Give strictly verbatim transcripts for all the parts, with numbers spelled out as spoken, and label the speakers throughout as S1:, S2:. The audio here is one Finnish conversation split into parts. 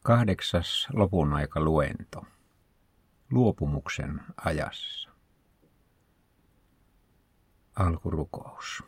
S1: Kahdeksas lopunaikaluento. Luopumuksen ajassa. Alkurukous.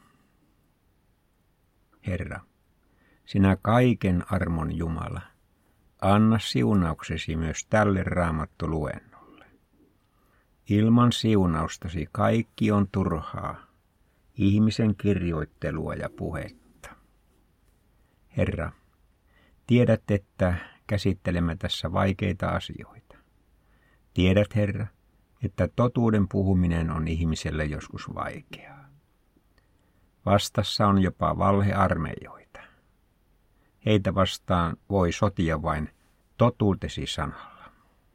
S1: Herra, sinä kaiken armon Jumala, anna siunauksesi myös tälle raamattoluennolle. Ilman siunaustasi kaikki on turhaa, ihmisen kirjoittelua ja puhetta. Herra, tiedät, että käsittelemme tässä vaikeita asioita. Tiedät, Herra, että totuuden puhuminen on ihmiselle joskus vaikeaa. Vastassa on jopa valhearmeijoita. Heitä vastaan voi sotia vain totuutesi sanalla.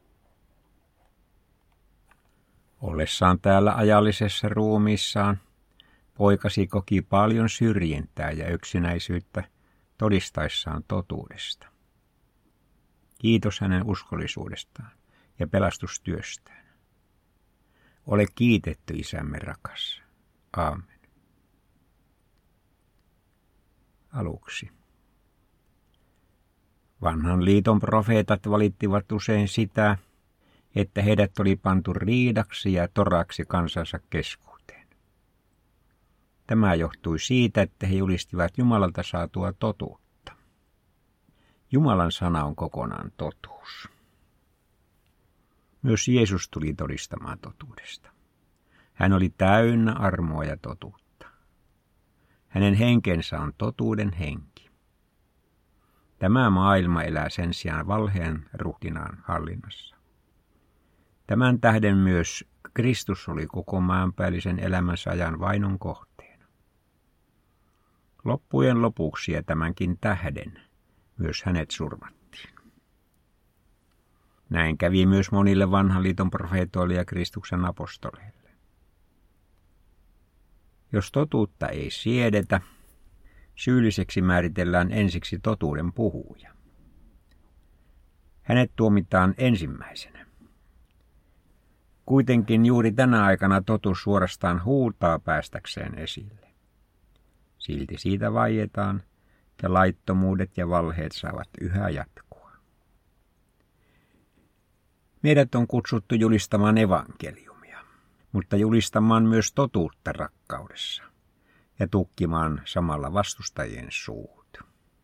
S1: Ollessaan täällä ajallisessa ruumiissaan, poikasi koki paljon syrjintää ja yksinäisyyttä todistaessaan totuudesta. Kiitos hänen uskollisuudestaan ja pelastustyöstään. Ole kiitetty, Isämme rakas. Aamen. Aluksi. Vanhan liiton profeetat valittivat usein sitä, että heidät oli pantu riidaksi ja toraksi kansansa keskuuteen. Tämä johtui siitä, että he julistivat Jumalalta saatua totuutta. Jumalan sana on kokonaan totuus. Myös Jeesus tuli todistamaan totuudesta. Hän oli täynnä armoa ja totuutta. Hänen henkensä on totuuden henki. Tämä maailma elää sen sijaan valheen ruhtinaan hallinnassa. Tämän tähden myös Kristus oli koko maanpäällisen elämänsä ajan vainon kohteena. Loppujen lopuksi ja tämänkin tähden myös hänet surmattiin. Näin kävi myös monille vanhan liiton profeetoille ja Kristuksen apostoleille. Jos totuutta ei siedetä, syylliseksi määritellään ensiksi totuuden puhuja. Hänet tuomitaan ensimmäisenä. Kuitenkin juuri tänä aikana totuus suorastaan huutaa päästäkseen esille. Silti siitä vaietaan, ja laittomuudet ja valheet saavat yhä jatkua. Meidät on kutsuttu julistamaan evankeliumia, mutta julistamaan myös totuutta rakkaudessa ja tukkimaan samalla vastustajien suut.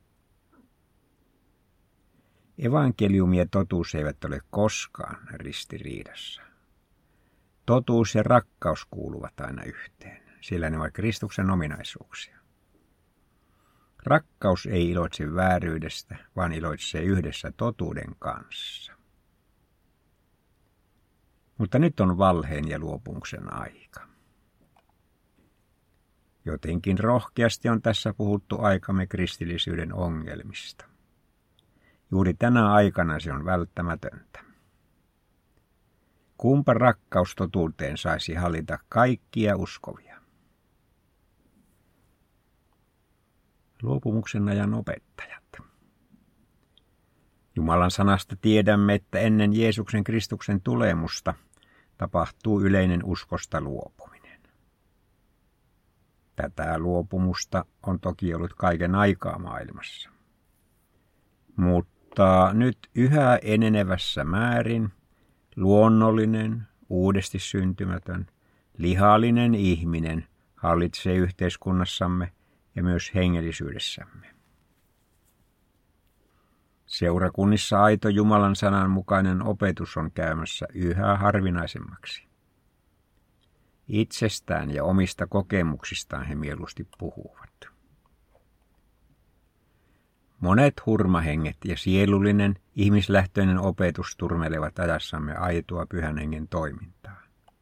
S1: Evankeliumi ja totuus eivät ole koskaan ristiriidassa. Totuus ja rakkaus kuuluvat aina yhteen, sillä ne ovat Kristuksen ominaisuuksia. Rakkaus ei iloitse vääryydestä, vaan iloitsee yhdessä totuuden kanssa. Mutta nyt on valheen ja luopumuksen aika. Jotenkin rohkeasti on tässä puhuttu aikamme kristillisyyden ongelmista. Juuri tänä aikana se on välttämätöntä. Kumpa rakkaus totuuteen saisi hallita kaikkia uskovia? Luopumuksen ajan opettajat. Jumalan sanasta tiedämme, että ennen Jeesuksen Kristuksen tulemusta tapahtuu yleinen uskosta luopuminen. Tätä luopumusta on toki ollut kaiken aikaa maailmassa. Mutta nyt yhä enenevässä määrin luonnollinen, uudesti syntymätön, lihallinen ihminen hallitsee yhteiskunnassamme ja myös hengellisyydessämme. Seurakunnissa aito Jumalan sanan mukainen opetus on käymässä yhä harvinaisemmaksi. Itsestään ja omista kokemuksistaan he mieluusti puhuvat. Monet hurmahenget ja sielullinen, ihmislähtöinen opetus turmelevat ajassamme aitoa pyhän hengen toimintaa.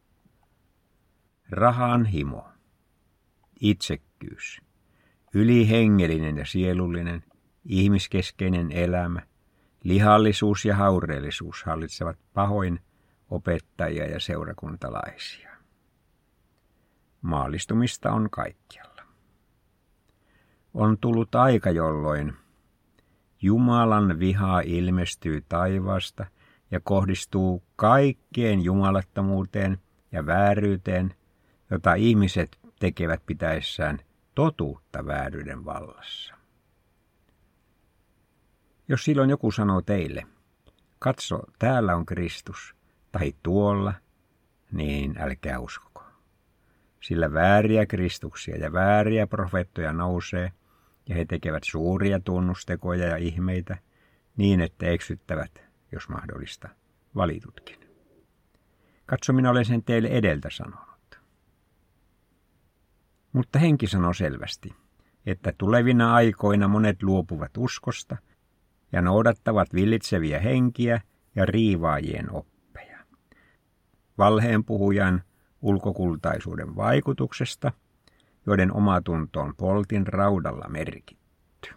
S1: Rahan himo, itsekkyys, ylihengellinen ja sielullinen, ihmiskeskeinen elämä, lihallisuus ja haureellisuus hallitsevat pahoin opettajia ja seurakuntalaisia. Maallistumista on kaikkialla. On tullut aika, jolloin Jumalan viha ilmestyy taivaasta ja kohdistuu kaikkeen jumalattomuuteen ja vääryyteen, jota ihmiset tekevät pitäessään totuutta vääryyden vallassa. Jos silloin joku sanoo teille, katso, täällä on Kristus, tai tuolla, niin älkää uskoko. Sillä vääriä Kristuksia ja vääriä profeettoja nousee, ja he tekevät suuria tunnustekoja ja ihmeitä, niin että eksyttävät, jos mahdollista, valitutkin. Katso, minä olen sen teille edeltä sanonut. Mutta henki sanoo selvästi, että tulevina aikoina monet luopuvat uskosta ja noudattavat villitseviä henkiä ja riivaajien oppeja. Valheen puhujan ulkokultaisuuden vaikutuksesta, joiden omatunto on poltin raudalla merkitty.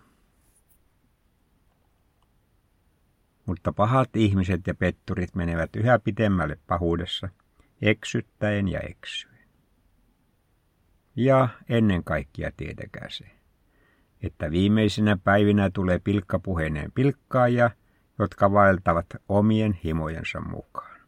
S1: Mutta pahat ihmiset ja petturit menevät yhä pitemmälle pahuudessa, eksyttäen ja eksyen. Ja ennen kaikkea tietäkää se, että viimeisinä päivinä tulee pilkkapuheineen pilkkaajia, jotka vaeltavat omien himojensa mukaan.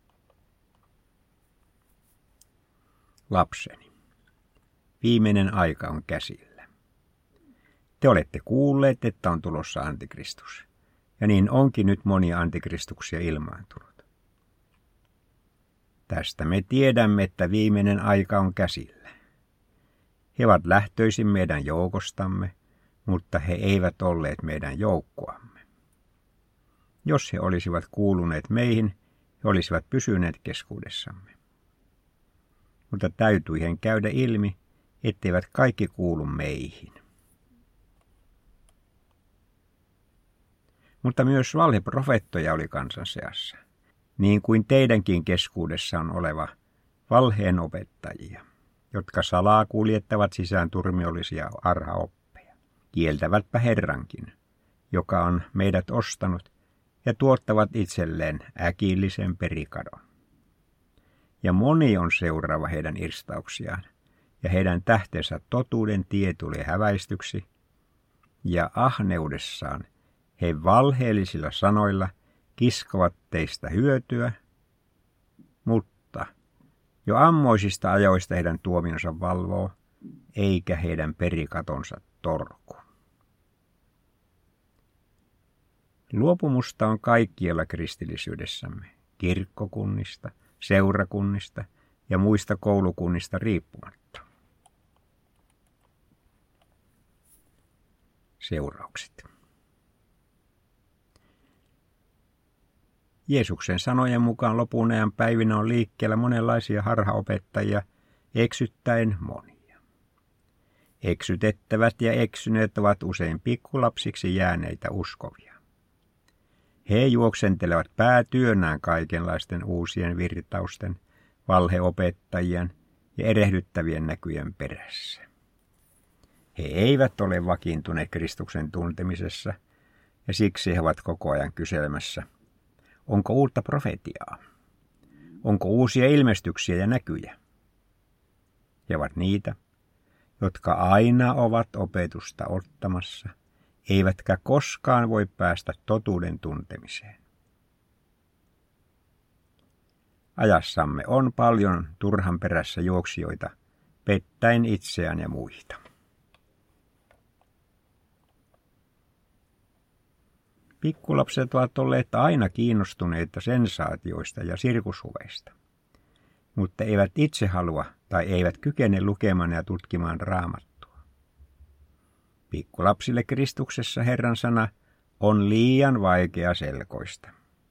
S1: Lapseni, viimeinen aika on käsillä. Te olette kuulleet, että on tulossa antikristus, ja niin onkin nyt monia antikristuksia ilmaantunut. Tästä me tiedämme, että viimeinen aika on käsillä. He ovat lähtöisin meidän joukostamme, mutta he eivät olleet meidän joukkoamme. Jos he olisivat kuuluneet meihin, he olisivat pysyneet keskuudessamme. Mutta täytyihän käydä ilmi, etteivät kaikki kuulu meihin. Mutta myös valheprofeettoja oli kansan seassa, niin kuin teidänkin keskuudessa on oleva valheen opettajia, jotka salaa kuljettavat sisään turmiollisia harhaoppeja. Kieltävätpä Herrankin, joka on meidät ostanut, ja tuottavat itselleen äkillisen perikadon. Ja moni on seuraava heidän irstauksiaan, ja heidän tähtensä totuuden tie tuli häväistyksi, ja ahneudessaan he valheellisilla sanoilla kiskovat teistä hyötyä, mutta jo ammoisista ajoista heidän tuomionsa valvoo, eikä heidän perikatonsa torku. Luopumusta on kaikkialla kristillisyydessämme, kirkkokunnista, seurakunnista ja muista koulukunnista riippumatta. Seuraukset. Jeesuksen sanojen mukaan lopun ajan päivinä on liikkeellä monenlaisia harhaopettajia, eksyttäen monia. Eksytettävät ja eksyneet ovat usein pikkulapsiksi jääneitä uskovia. He juoksentelevat päätyönään kaikenlaisten uusien virtausten, valheopettajien ja erehdyttävien näkyjen perässä. He eivät ole vakiintuneet Kristuksen tuntemisessa, ja siksi he ovat koko ajan kyselemässä, onko uutta profetiaa? Onko uusia ilmestyksiä ja näkyjä? He ovat niitä, jotka aina ovat opetusta ottamassa, eivätkä koskaan voi päästä totuuden tuntemiseen. Ajassamme on paljon turhan perässä juoksijoita, pettäen itseään ja muita. Pikkulapset ovat olleet aina kiinnostuneita sensaatioista ja sirkushuveista, mutta eivät itse halua tai eivät kykene lukemaan ja tutkimaan Raamattua. Pikkulapsille Kristuksessa Herran sana on liian vaikea selkoista.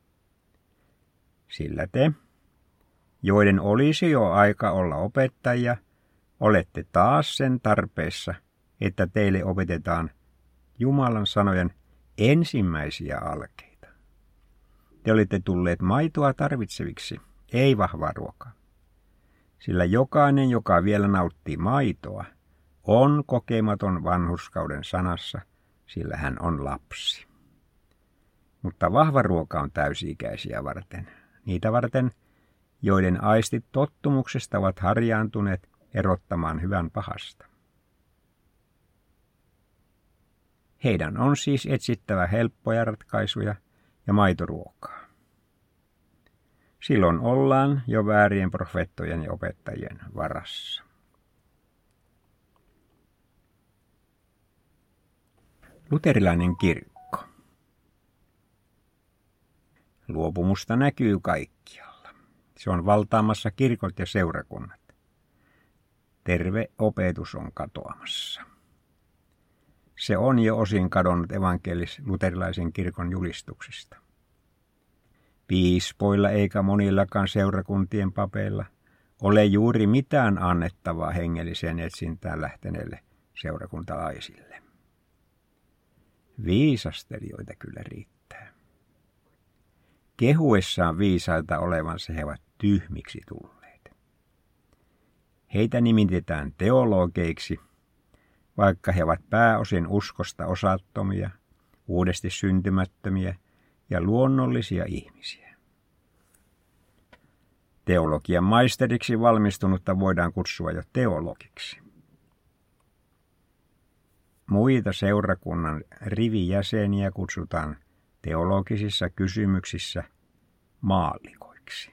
S1: Sillä te, joiden olisi jo aika olla opettajia, olette taas sen tarpeessa, että teille opetetaan Jumalan sanojen ensimmäisiä alkeita. Te olitte tulleet maitoa tarvitseviksi, ei vahvaa ruokaa. Sillä jokainen, joka vielä nauttii maitoa, on kokematon vanhurskauden sanassa, sillä hän on lapsi. Mutta vahva ruoka on täysi-ikäisiä varten, niitä varten, joiden aistit tottumuksesta ovat harjaantuneet erottamaan hyvän pahasta. Heidän on siis etsittävä helppoja ratkaisuja ja maitoruokaa. Silloin ollaan jo väärien profeettojen ja opettajien varassa. Luterilainen kirkko. Luopumusta näkyy kaikkialla. Se on valtaamassa kirkot ja seurakunnat. Terve opetus on katoamassa. Se on jo osin kadonnut evankelis-luterilaisen kirkon julistuksista. Piispoilla eikä monillakaan seurakuntien papeilla ole juuri mitään annettavaa hengelliseen etsintään lähteneille seurakuntalaisille. Viisastelijoita kyllä riittää. Kehuessaan viisaita olevansa he ovat tyhmiksi tulleet. Heitä nimitetään teologeiksi, vaikka he ovat pääosin uskosta osattomia, uudesti syntymättömiä ja luonnollisia ihmisiä. Teologian maisteriksi valmistunutta voidaan kutsua jo teologiksi. Muita seurakunnan rivijäseniä kutsutaan teologisissa kysymyksissä maallikoiksi.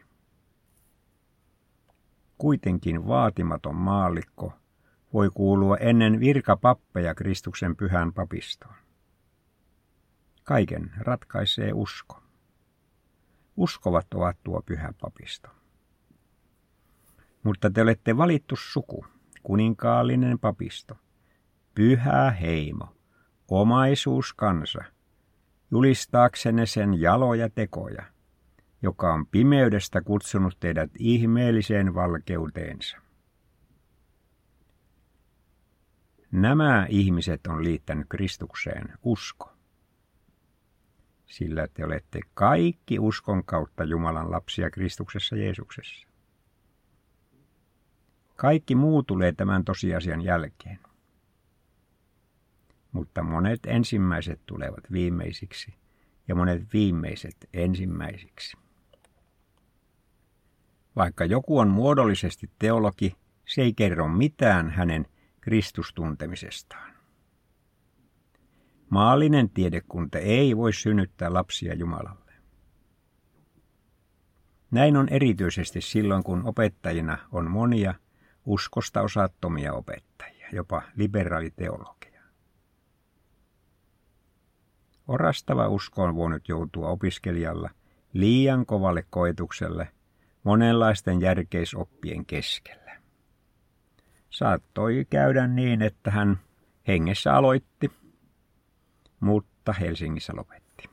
S1: Kuitenkin vaatimaton maallikko voi kuulua ennen virkapappeja Kristuksen pyhään papistoon. Kaiken ratkaisee usko. Uskovat ovat tuo pyhä papisto. Mutta te olette valittu suku, kuninkaallinen papisto, pyhä heimo, omaisuuskansa, julistaaksenne sen jaloja tekoja, joka on pimeydestä kutsunut teidät ihmeelliseen valkeuteensa. Nämä ihmiset on liittänyt Kristukseen usko, sillä te olette kaikki uskon kautta Jumalan lapsia Kristuksessa Jeesuksessa. Kaikki muu tulee tämän tosiasian jälkeen. Mutta monet ensimmäiset tulevat viimeisiksi ja monet viimeiset ensimmäisiksi. Vaikka joku on muodollisesti teologi, se ei kerro mitään hänen Kristustuntemisestaan. Maallinen tiedekunta ei voi synnyttää lapsia Jumalalle. Näin on erityisesti silloin, kun opettajina on monia uskosta osattomia opettajia, jopa liberaaliteologeja. Orastava usko on voinut joutua opiskelijalla liian kovalle koetukselle monenlaisten järkeisoppien keskellä. Saattoi käydä niin, että hän hengessä aloitti, mutta Helsingissä lopetti.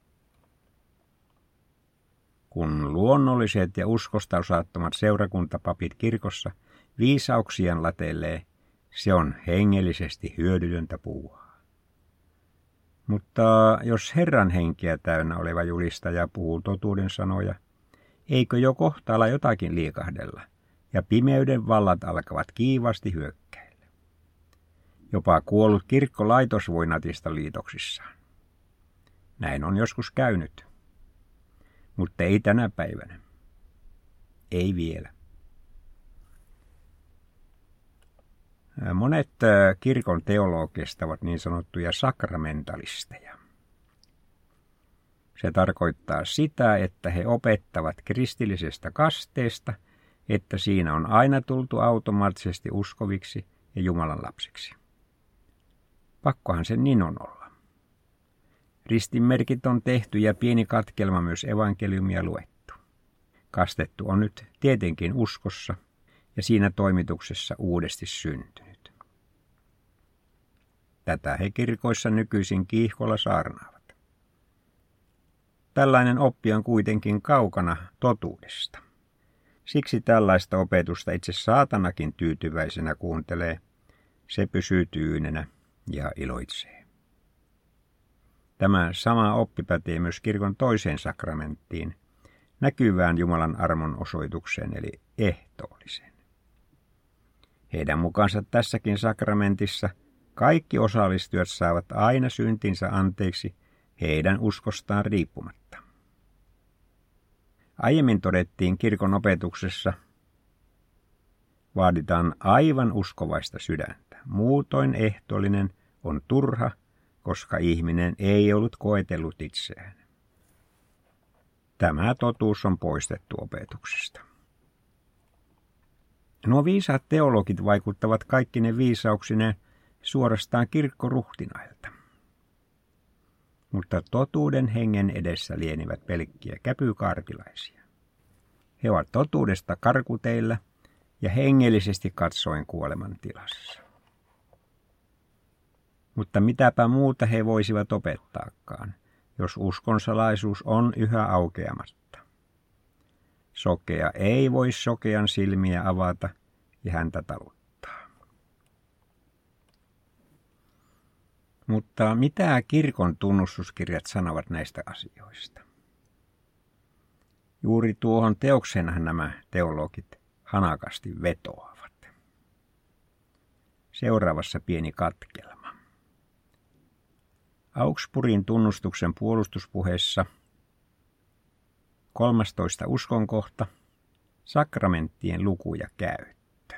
S1: Kun luonnolliset ja uskosta osattomat seurakuntapapit kirkossa viisauksiaan latelee, se on hengellisesti hyödytöntä puuhaa. Mutta jos Herran henkeä täynnä oleva julistaja puhuu totuuden sanoja, eikö jo kohta ala jotakin liikahdella, ja pimeyden vallat alkavat kiivaasti hyökkäillä. Jopa kuollut kirkkolaitos voi natista liitoksissaan. Näin on joskus käynyt, mutta ei tänä päivänä. Ei vielä. Monet kirkon teologista ovat niin sanottuja sakramentalisteja. Se tarkoittaa sitä, että he opettavat kristillisestä kasteesta, että siinä on aina tultu automaattisesti uskoviksi ja Jumalan lapsiksi. Pakkohan se niin on olla. Ristinmerkit on tehty ja pieni katkelma myös evankeliumia luettu. Kastettu on nyt tietenkin uskossa ja siinä toimituksessa uudesti syntynyt. Tätä he kirkoissa nykyisin kiihkolla saarnaavat. Tällainen oppi on kuitenkin kaukana totuudesta. Siksi tällaista opetusta itse saatanakin tyytyväisenä kuuntelee, se pysyy tyynenä ja iloitsee. Tämä sama oppi pätee myös kirkon toiseen sakramenttiin, näkyvään Jumalan armon osoitukseen eli ehtoolliseen. Heidän mukaansa tässäkin sakramentissa kaikki osallistujat saavat aina syntinsä anteeksi heidän uskostaan riippumatta. Aiemmin todettiin kirkon opetuksessa, vaaditaan aivan uskovaista sydäntä. Muutoin ehtoollinen on turha, koska ihminen ei ollut koetellut itseään. Tämä totuus on poistettu opetuksesta. Nuo viisaat teologit vaikuttavat kaikki ne viisauksineen suorastaan kirkkoruhtinailta. mutta totuuden hengen edessä lienivät pelkkiä käpykaartilaisia. He ovat totuudesta karkuteillä ja hengellisesti katsoen kuoleman tilassa. Mutta mitäpä muuta he voisivat opettaakaan, jos uskonsalaisuus on yhä aukeamatta. Sokea ei voi sokean silmiä avata ja häntä taluttaa. Mutta mitä kirkon tunnustuskirjat sanovat näistä asioista? Juuri tuohon teoksenhan nämä teologit hanakasti vetoavat. Seuraavassa pieni katkelma. Augsburgin tunnustuksen puolustuspuheessa kolmastoista uskonkohta, sakramenttien luku ja käyttö.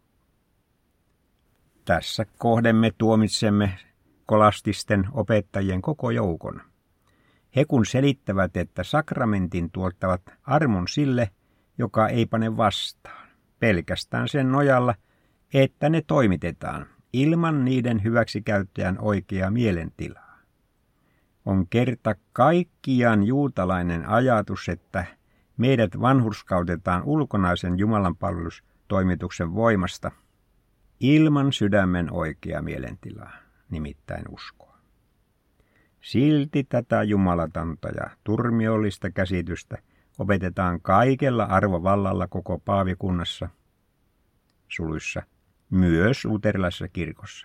S1: Tässä kohden me tuomitsemme kolastisten opettajien koko joukon. He kun selittävät, että sakramentin tuottavat armon sille, joka ei pane vastaan, pelkästään sen nojalla, että ne toimitetaan ilman niiden hyväksikäyttäjän oikeaa mielentilaa. On kerta kaikkiaan juutalainen ajatus, että meidät vanhurskautetaan ulkonaisen jumalanpalvelustoimituksen voimasta ilman sydämen oikeaa mielentilaa, nimittäin uskoa. Silti tätä jumalatonta ja turmiollista käsitystä opetetaan kaikella arvovallalla koko paavikunnassa, suluissa, myös luterilaisessa kirkossa.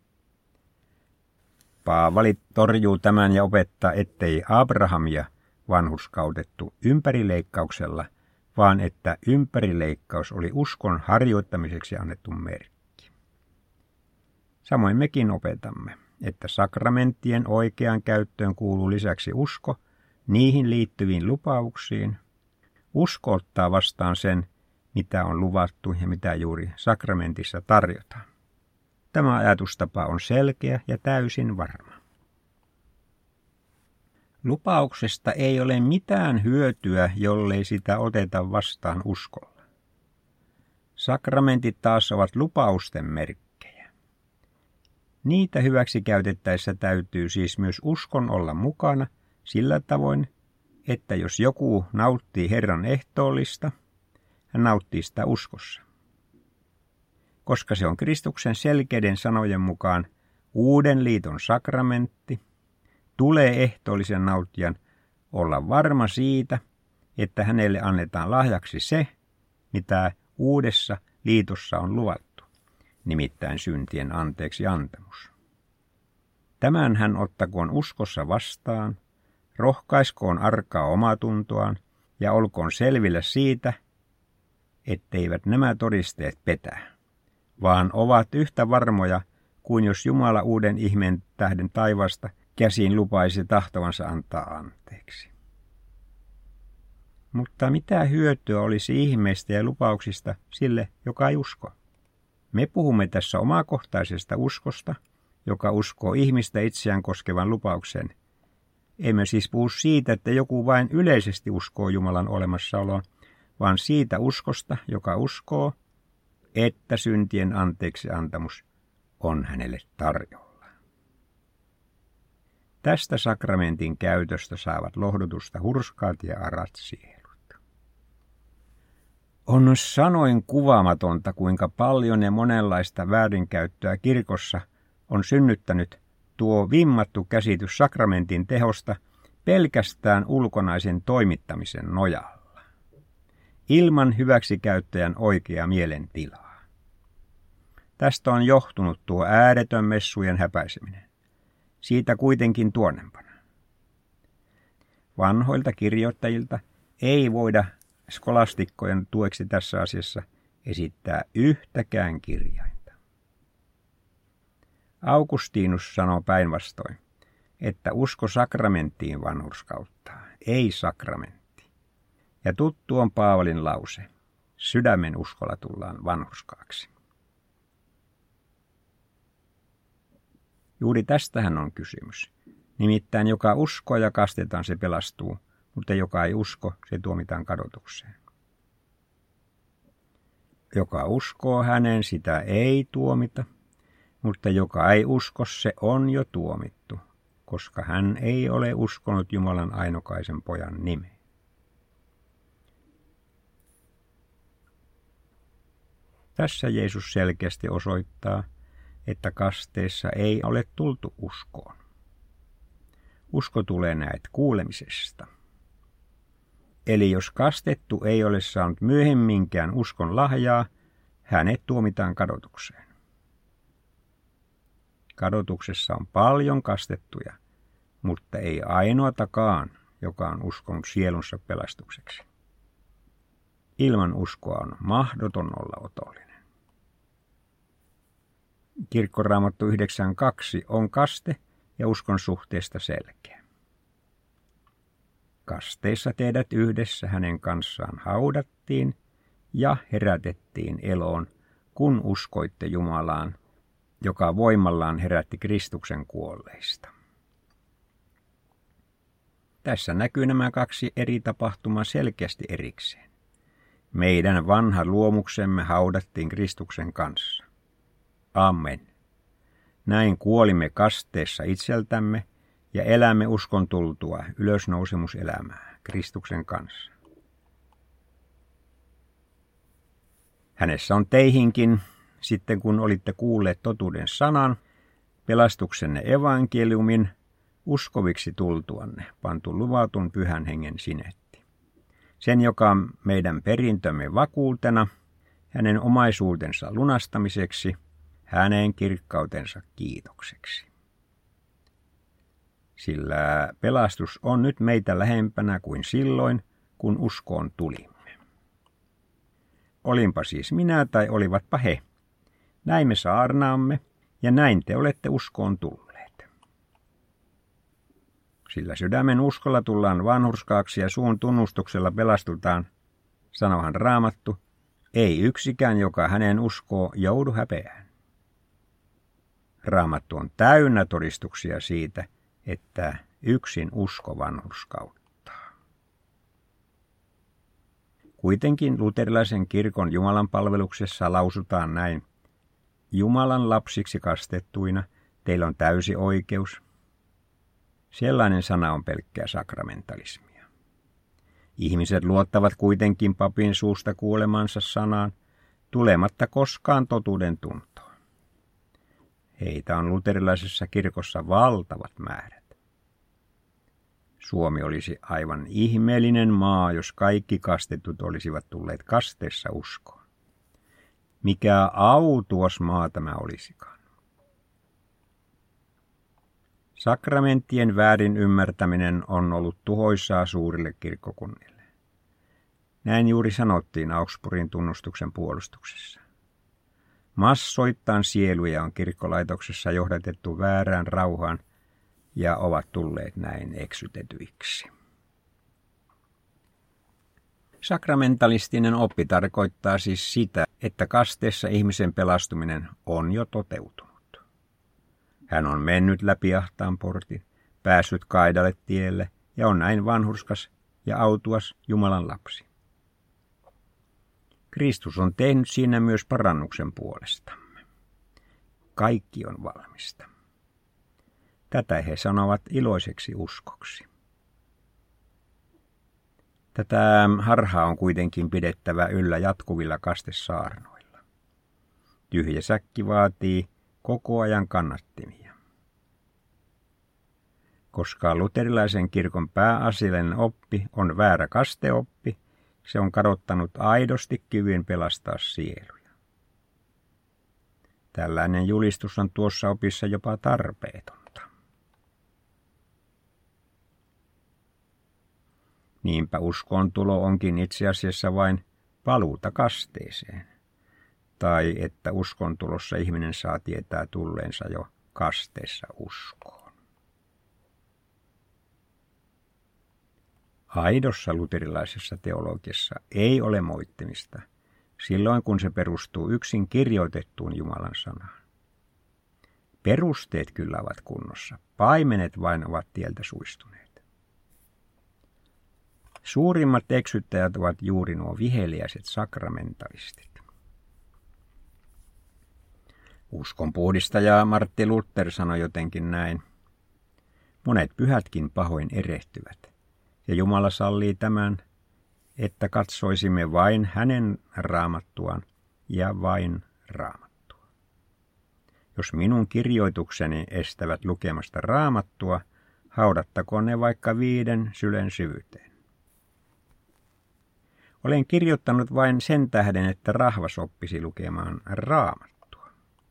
S1: Paavali torjuu tämän ja opettaa, ettei Abrahamia vanhurskautettu ympärileikkauksella, vaan että ympärileikkaus oli uskon harjoittamiseksi annettu merkki. Samoin mekin opetamme, että sakramenttien oikeaan käyttöön kuuluu lisäksi usko niihin liittyviin lupauksiin. Usko ottaa vastaan sen, mitä on luvattu ja mitä juuri sakramentissa tarjotaan. Tämä ajatustapa on selkeä ja täysin varma. Lupauksesta ei ole mitään hyötyä, jollei sitä oteta vastaan uskolla. Sakramentit taas ovat lupausten merkkejä. Niitä hyväksi käytettäessä täytyy siis myös uskon olla mukana sillä tavoin, että jos joku nauttii Herran ehtoollista, hän nauttii sitä uskossa. Koska se on Kristuksen selkeiden sanojen mukaan uuden liiton sakramentti, tulee ehtoollisen nauttijan olla varma siitä, että hänelle annetaan lahjaksi se, mitä uudessa liitossa on luvattu, nimittäin syntien anteeksi antamus. Tämän hän ottakoon uskossa vastaan, rohkaiskoon arkaa omatuntoaan ja olkoon selvillä siitä, etteivät nämä todisteet petä, vaan ovat yhtä varmoja kuin jos Jumala uuden ihmeen tähden taivaasta käsin lupaisi tahtovansa antaa anteeksi. Mutta mitä hyötyä olisi ihmeistä ja lupauksista sille, joka ei usko? Me puhumme tässä omakohtaisesta uskosta, joka uskoo ihmistä itseään koskevan lupauksen. Emme siis puhu siitä, että joku vain yleisesti uskoo Jumalan olemassaoloon, vaan siitä uskosta, joka uskoo, että syntien anteeksi antamus on hänelle tarjolla. Tästä sakramentin käytöstä saavat lohdutusta hurskaat ja arat sielut. On sanoin kuvaamatonta, kuinka paljon ja monenlaista väärinkäyttöä kirkossa on synnyttänyt tuo vimmattu käsitys sakramentin tehosta pelkästään ulkonaisen toimittamisen nojalla, ilman hyväksikäyttäjän oikeaa mielentilaa. Tästä on johtunut tuo ääretön messujen häpäiseminen. Siitä kuitenkin tuonnempana. Vanhoilta kirjoittajilta ei voida skolastikkojen tueksi tässä asiassa esittää yhtäkään kirjainta. Augustinus sanoo päinvastoin, että usko sakramenttiin vanhurskauttaa, ei sakramentti. Ja tuttu on Paavalin lause, sydämen uskolla tullaan vanhurskaaksi. Juuri tästähän on kysymys. Nimittäin joka uskoo ja kastetaan, se pelastuu, mutta joka ei usko, se tuomitaan kadotukseen. Joka uskoo hänen, sitä ei tuomita, mutta joka ei usko, se on jo tuomittu, koska hän ei ole uskonut Jumalan ainokaisen pojan nimeen. Tässä Jeesus selkeästi osoittaa, että kasteessa ei ole tultu uskoon. Usko tulee näet kuulemisesta. Eli jos kastettu ei ole saanut myöhemminkään uskon lahjaa, hänet tuomitaan kadotukseen. Kadotuksessa on paljon kastettuja, mutta ei ainoatakaan, joka on uskonut sielunsa pelastukseksi. Ilman uskoa on mahdoton olla otollinen. Kirkkoraamattu yhdeksän kaksi on kaste ja uskon suhteesta selkeä. Kasteessa teidät yhdessä hänen kanssaan haudattiin ja herätettiin eloon, kun uskoitte Jumalaan, joka voimallaan herätti Kristuksen kuolleista. Tässä näkyy nämä kaksi eri tapahtumaa selkeästi erikseen. Meidän vanha luomuksemme haudattiin Kristuksen kanssa. Amen. Näin kuolimme kasteessa itseltämme ja elämme uskon tultua ylösnousemuselämää Kristuksen kanssa. Hänessä on teihinkin, sitten kun olitte kuulleet totuuden sanan, pelastuksenne evankeliumin, uskoviksi tultuanne, pantu luvatun pyhän hengen sinetti. Sen, joka on meidän perintömme vakuutena, hänen omaisuutensa lunastamiseksi, hänen kirkkautensa kiitokseksi. Sillä pelastus on nyt meitä lähempänä kuin silloin, kun uskoon tulimme. Olinpa siis minä tai olivatpa he. Näin me saarnaamme ja näin te olette uskoon tulleet. Sillä sydämen uskolla tullaan vanhurskaaksi ja suun tunnustuksella pelastutaan, sanohan Raamattu, ei yksikään, joka hänen uskoo, joudu häpeään. Raamattu on täynnä todistuksia siitä, että yksin usko vanhurskauttaa. Kuitenkin luterilaisen kirkon Jumalan palveluksessa lausutaan näin: Jumalan lapsiksi kastettuina teillä on täysi oikeus. Sellainen sana on pelkkää sakramentalismia. Ihmiset luottavat kuitenkin papin suusta kuulemansa sanaan, tulematta koskaan totuuden tuntoon. Heitä on luterilaisessa kirkossa valtavat määrät. Suomi olisi aivan ihmeellinen maa, jos kaikki kastetut olisivat tulleet kasteessa uskoon. Mikä autuas maa tämä olisikaan. Sakramenttien väärin ymmärtäminen on ollut tuhoisaa suurille kirkkokunnille. Näin juuri sanottiin Augsburgin tunnustuksen puolustuksessa. Massoittain sieluja on kirkkolaitoksessa johdatettu väärään rauhaan ja ovat tulleet näin eksytetyiksi. Sakramentalistinen oppi tarkoittaa siis sitä, että kasteessa ihmisen pelastuminen on jo toteutunut. Hän on mennyt läpi ahtaan portin, päässyt kaidalle tielle ja on näin vanhurskas ja autuas Jumalan lapsi. Kristus on tehnyt siinä myös parannuksen puolestamme. Kaikki on valmista. Tätä he sanovat iloiseksi uskoksi. Tätä harhaa on kuitenkin pidettävä yllä jatkuvilla kastesaarnoilla. Tyhjä säkki vaatii koko ajan kannattimia. Koska luterilaisen kirkon pääasiallinen oppi on väärä kasteoppi, se on kadottanut aidosti kyvyn pelastaa sieluja. Tällainen julistus on tuossa opissa jopa tarpeetonta. Niinpä uskoontulo onkin itse asiassa vain paluuta kasteeseen, tai että uskontulossa ihminen saa tietää tulleensa jo kasteessa uskoon. Aidossa luterilaisessa teologiassa ei ole moittimista, silloin kun se perustuu yksin kirjoitettuun Jumalan sanaan. Perusteet kyllä ovat kunnossa, paimenet vain ovat tieltä suistuneet. Suurimmat eksyttäjät ovat juuri nuo viheliäiset sakramentalistit. Uskonpuhdistaja Martti Luther sanoi jotenkin näin: Monet pyhätkin pahoin erehtyvät, ja Jumala sallii tämän, että katsoisimme vain hänen raamattuaan ja vain raamattua. Jos minun kirjoitukseni estävät lukemasta raamattua, haudattakoon ne vaikka viiden sylen syvyyteen. Olen kirjoittanut vain sen tähden, että rahvas oppisi lukemaan raamattua.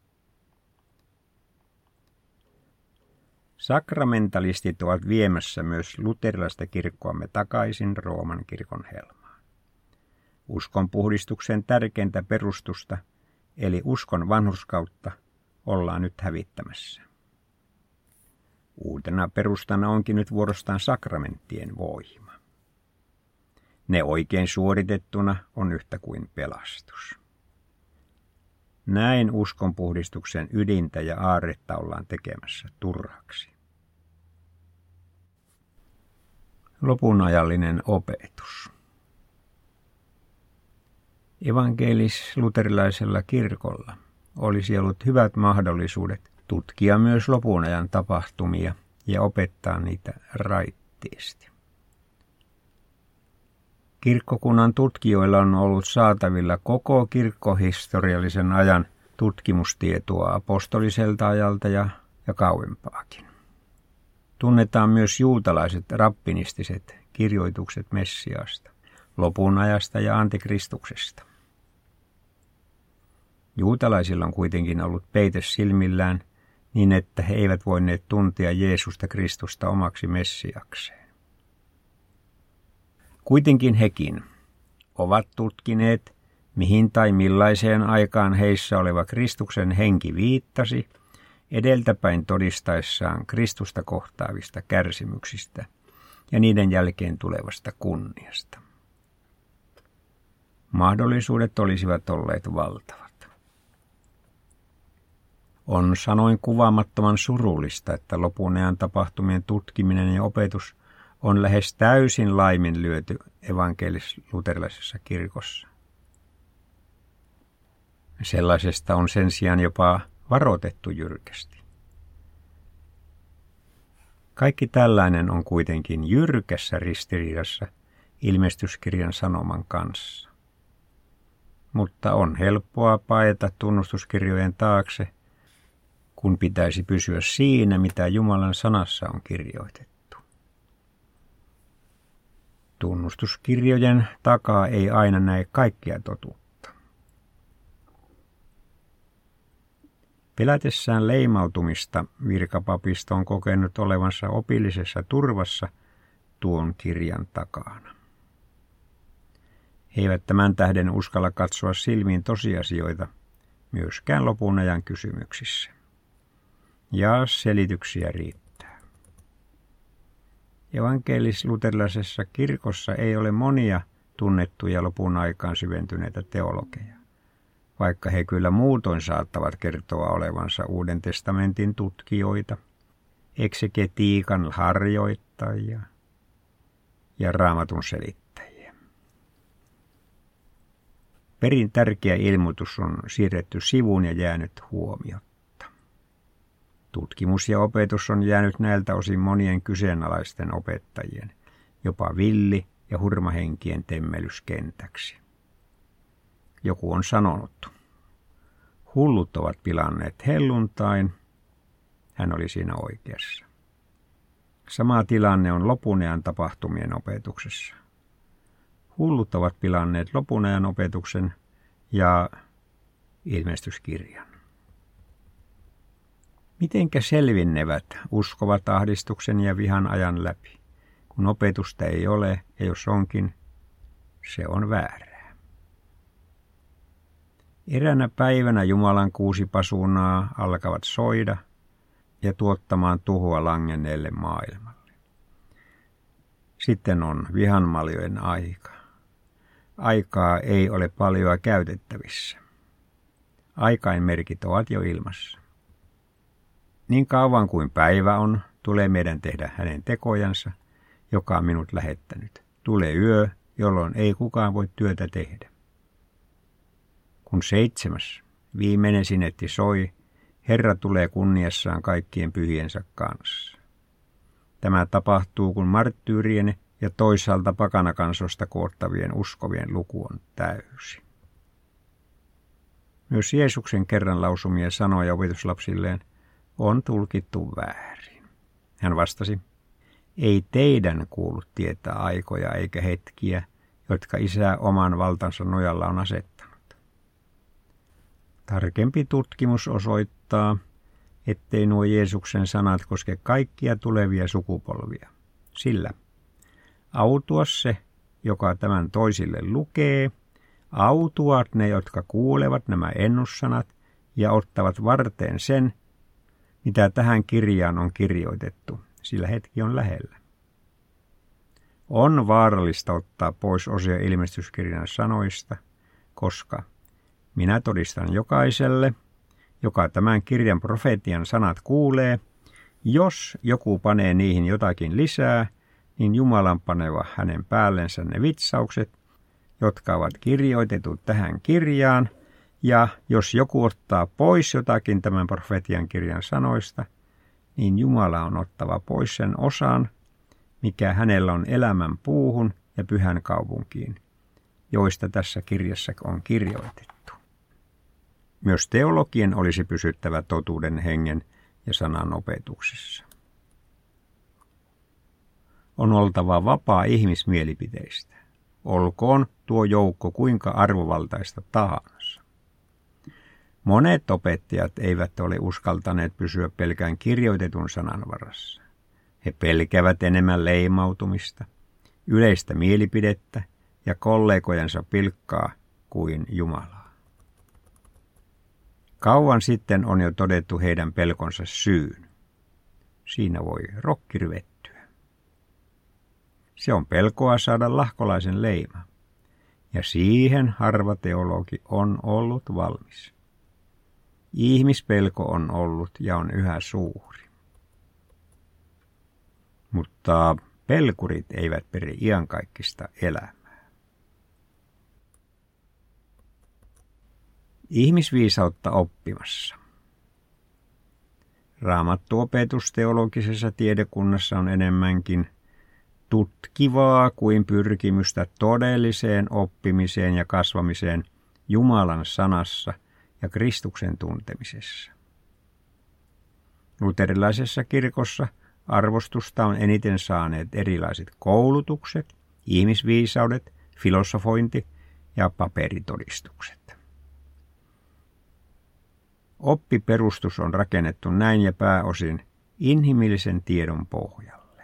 S1: Sakramentalistit ovat viemässä myös luterilaista kirkkoamme takaisin Rooman kirkon helmaan. Uskonpuhdistuksen tärkeintä perustusta, eli uskon vanhurskautta, ollaan nyt hävittämässä. Uutena perustana onkin nyt vuorostaan sakramenttien voima. Ne oikein suoritettuna on yhtä kuin pelastus. Näin uskonpuhdistuksen ydintä ja aarretta ollaan tekemässä turhaksi. Lopunajallinen opetus. Evankelis-luterilaisella kirkolla olisi ollut hyvät mahdollisuudet tutkia myös lopunajan tapahtumia ja opettaa niitä raittiisti. Kirkkokunnan tutkijoilla on ollut saatavilla koko kirkkohistoriallisen ajan tutkimustietoa apostoliselta ajalta ja, ja kauempaakin. Tunnetaan myös juutalaiset rappinistiset kirjoitukset Messiasta, lopunajasta ja antikristuksesta. Juutalaisilla on kuitenkin ollut peite silmillään niin, että he eivät voineet tuntea Jeesusta Kristusta omaksi Messiakseen. Kuitenkin hekin ovat tutkineet, mihin tai millaiseen aikaan heissä oleva Kristuksen henki viittasi, edeltäpäin todistaessaan Kristusta kohtaavista kärsimyksistä ja niiden jälkeen tulevasta kunniasta. Mahdollisuudet olisivat olleet valtavat. On sanoin kuvaamattoman surullista, että lopunajan tapahtumien tutkiminen ja opetus on lähes täysin laiminlyöty evankelis-luterilaisessa kirkossa. Sellaisesta on sen sijaan jopa varoitettu jyrkästi. Kaikki tällainen on kuitenkin jyrkässä ristiriidassa ilmestyskirjan sanoman kanssa. Mutta on helppoa paeta tunnustuskirjojen taakse, kun pitäisi pysyä siinä, mitä Jumalan sanassa on kirjoitettu. Tunnustuskirjojen takaa ei aina näe kaikkea totuutta. Pelätessään leimautumista virkapapisto on kokenut olevansa opillisessa turvassa tuon kirjan takana. He eivät tämän tähden uskalla katsoa silmiin tosiasioita myöskään lopun ajan kysymyksissä. Ja selityksiä riittää. Evankelis-luterilaisessa kirkossa ei ole monia tunnettuja lopun aikaan syventyneitä teologeja, vaikka he kyllä muutoin saattavat kertoa olevansa Uuden testamentin tutkijoita, eksegetiikan harjoittajia ja Raamatun selittäjiä. Perin tärkeä ilmoitus on siirretty sivuun ja jäänyt huomiotta. Tutkimus ja opetus on jäänyt näiltä osin monien kyseenalaisten opettajien, jopa villi- ja hurmahenkien temmellyskentäksi. Joku on sanonut, hullut ovat pilanneet helluntain, hän oli siinä oikeassa. Sama tilanne on lopunajan tapahtumien opetuksessa. Hullut ovat pilanneet lopunajan opetuksen ja ilmestyskirjan. Mitenkä selvinnevät uskovat ahdistuksen ja vihan ajan läpi, kun opetusta ei ole ja jos onkin, se on väärää. Eräänä päivänä Jumalan kuusi pasuunaa alkavat soida ja tuottamaan tuhoa langenneelle maailmalle. Sitten on vihanmaljojen aika. Aikaa ei ole paljoa käytettävissä. Aikainmerkit ovat jo ilmassa. Niin kauan kuin päivä on, tulee meidän tehdä hänen tekojansa, joka on minut lähettänyt. Tulee yö, jolloin ei kukaan voi työtä tehdä. Kun seitsemäs, viimeinen sinetti soi, Herra tulee kunniassaan kaikkien pyhiensä kanssa. Tämä tapahtuu, kun marttyyrien ja toisaalta pakanakansosta koottavien uskovien luku on täysi. Myös Jeesuksen kerran lausumia sanoja opetuslapsilleen on tulkittu väärin. Hän vastasi, ei teidän kuulu tietää aikoja eikä hetkiä, jotka Isä oman valtansa nojalla on asettanut. Tarkempi tutkimus osoittaa, ettei nuo Jeesuksen sanat koske kaikkia tulevia sukupolvia. Sillä autua se, joka tämän toisille lukee, autuat ne, jotka kuulevat nämä ennussanat ja ottavat varteen sen, mitä tähän kirjaan on kirjoitettu, sillä hetki on lähellä. On vaarallista ottaa pois osia ilmestyskirjan sanoista, koska minä todistan jokaiselle, joka tämän kirjan profetian sanat kuulee, jos joku panee niihin jotakin lisää, niin Jumalan paneva hänen päällensä ne vitsaukset, jotka ovat kirjoitetut tähän kirjaan, ja jos joku ottaa pois jotakin tämän profetian kirjan sanoista, niin Jumala on ottava pois sen osan, mikä hänellä on elämän puuhun ja pyhän kaupunkiin, joista tässä kirjassa on kirjoitettu. Myös teologien olisi pysyttävä totuuden hengen ja sanan opetuksessa. On oltava vapaa ihmismielipiteistä, olkoon tuo joukko kuinka arvovaltaista tahansa. Monet opettajat eivät ole uskaltaneet pysyä pelkään kirjoitetun sanan varassa. He pelkävät enemmän leimautumista, yleistä mielipidettä ja kollegojensa pilkkaa kuin Jumalaa. Kauan sitten on jo todettu heidän pelkonsa syyn. Siinä voi rokki ryvettyä. Se on pelkoa saada lahkolaisen leima, ja siihen harva teologi on ollut valmis. Ihmispelko on ollut ja on yhä suuri. Mutta pelkurit eivät peri iankaikkista elämää. Ihmisviisautta oppimassa. Raamattuopetus teologisessa tiedekunnassa on enemmänkin tutkivaa kuin pyrkimystä todelliseen oppimiseen ja kasvamiseen Jumalan sanassa ja Kristuksen tuntemisessa. Luterilaisessa kirkossa arvostusta on eniten saaneet erilaiset koulutukset, ihmisviisaudet, filosofointi ja paperitodistukset. Oppiperustus on rakennettu näin ja pääosin inhimillisen tiedon pohjalle.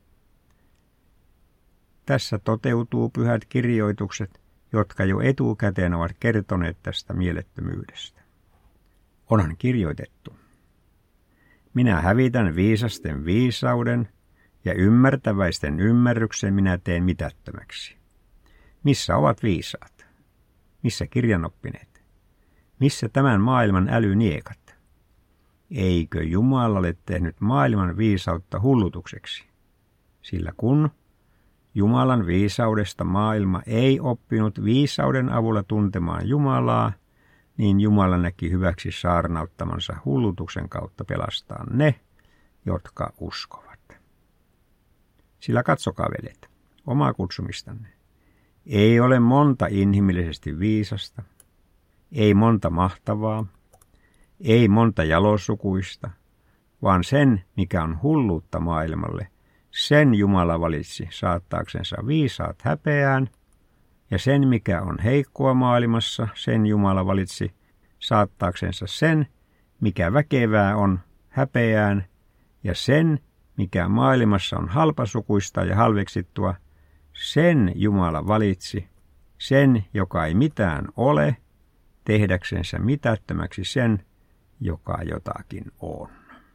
S1: Tässä toteutuu pyhät kirjoitukset, jotka jo etukäteen ovat kertoneet tästä mielettömyydestä. Onhan kirjoitettu. Minä hävitän viisasten viisauden ja ymmärtäväisten ymmärryksen minä teen mitättömäksi. Missä ovat viisaat? Missä kirjanoppineet? Missä tämän maailman älyniekat? Eikö Jumala ole tehnyt maailman viisautta hullutukseksi? Sillä kun Jumalan viisaudesta maailma ei oppinut viisauden avulla tuntemaan Jumalaa, niin Jumala näki hyväksi saarnauttamansa hullutuksen kautta pelastaa ne, jotka uskovat. Sillä katsokaa, veljet, omaa kutsumistanne. Ei ole monta inhimillisesti viisasta, ei monta mahtavaa, ei monta jalosukuista, vaan sen, mikä on hulluutta maailmalle, sen Jumala valitsi saattaaksensa viisaat häpeään, ja sen, mikä on heikkoa maailmassa, sen Jumala valitsi saattaaksensa sen, mikä väkevää on häpeään, ja sen, mikä maailmassa on halpasukuista ja halveksittua, sen Jumala valitsi, sen, joka ei mitään ole, tehdäksensä mitättömäksi sen, joka jotakin on.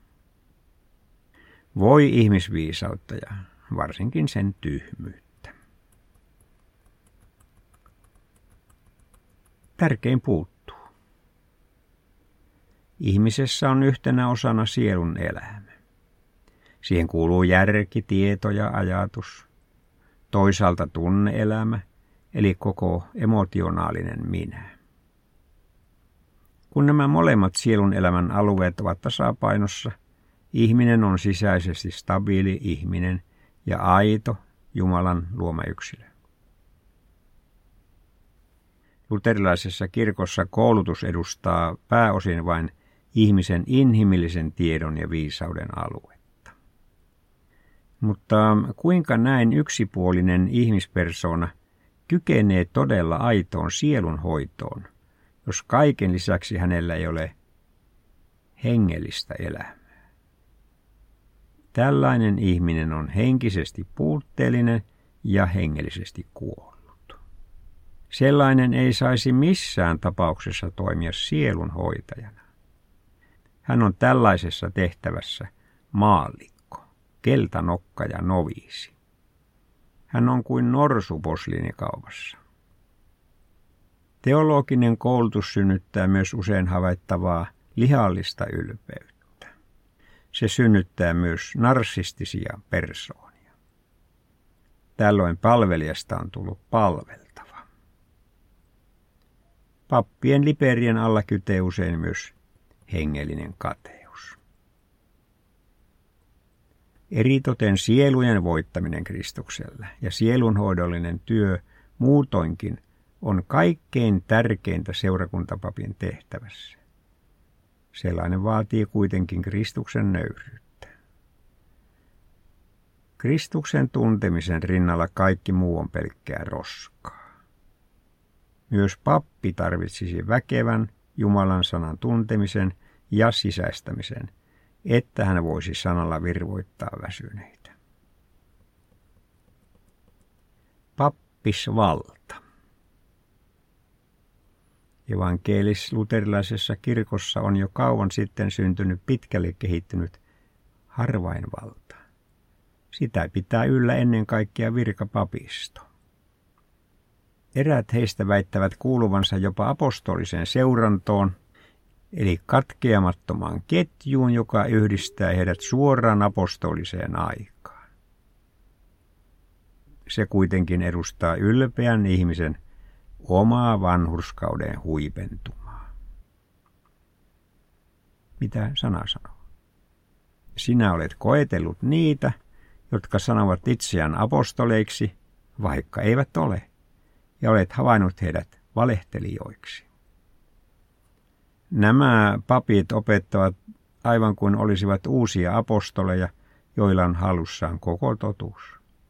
S1: Voi ihmisviisautta ja varsinkin sen tyhmyyttä. Tärkein puuttuu. Ihmisessä on yhtenä osana sielun elämä. Siihen kuuluu järki, tieto ja ajatus. Toisaalta tunne-elämä, eli koko emotionaalinen minä. Kun nämä molemmat sielun elämän alueet ovat tasapainossa, Ihminen on sisäisesti stabiili ihminen ja aito Jumalan luoma yksilö. Luterilaisessa kirkossa koulutus edustaa pääosin vain ihmisen inhimillisen tiedon ja viisauden aluetta. Mutta kuinka näin yksipuolinen ihmispersona kykenee todella aitoon sielunhoitoon, jos kaiken lisäksi hänellä ei ole hengellistä elämää? Tällainen ihminen on henkisesti puutteellinen ja hengellisesti kuollut. Sellainen ei saisi missään tapauksessa toimia sielunhoitajana. Hän on tällaisessa tehtävässä maallikko, keltanokka ja noviisi. Hän on kuin norsu posliinikaupassa. Teologinen koulutus synnyttää myös usein havaittavaa lihallista ylpeyttä. Se synnyttää myös narsistisia persoonia. Tällöin palvelijasta on tullut palveltava. Pappien liperien alla kytee usein myös hengellinen kateus. Eritoten sielujen voittaminen Kristuksella ja sielunhoidollinen työ muutoinkin on kaikkein tärkeintä seurakuntapapin tehtävässä. Sellainen vaatii kuitenkin Kristuksen nöyryyttä. Kristuksen tuntemisen rinnalla kaikki muu on pelkkää roskaa. Myös pappi tarvitsisi väkevän Jumalan sanan tuntemisen ja sisäistämisen, että hän voisi sanalla virvoittaa väsyneitä. Pappisvalta. Evankelis-luterilaisessa kirkossa on jo kauan sitten syntynyt pitkälle kehittynyt harvainvalta. Sitä pitää yllä ennen kaikkea virkapapisto. Eräät heistä väittävät kuuluvansa jopa apostoliseen seurantoon, eli katkeamattomaan ketjuun, joka yhdistää heidät suoraan apostoliseen aikaan. Se kuitenkin edustaa ylpeän ihmisen omaa vanhurskauden huipentumaa. Mitä sana sanoo? Sinä olet koetellut niitä, jotka sanovat itseään apostoleiksi, vaikka eivät ole, ja olet havainnut heidät valehtelijoiksi. Nämä papit opettavat aivan kuin olisivat uusia apostoleja, joilla on hallussaan koko totuus.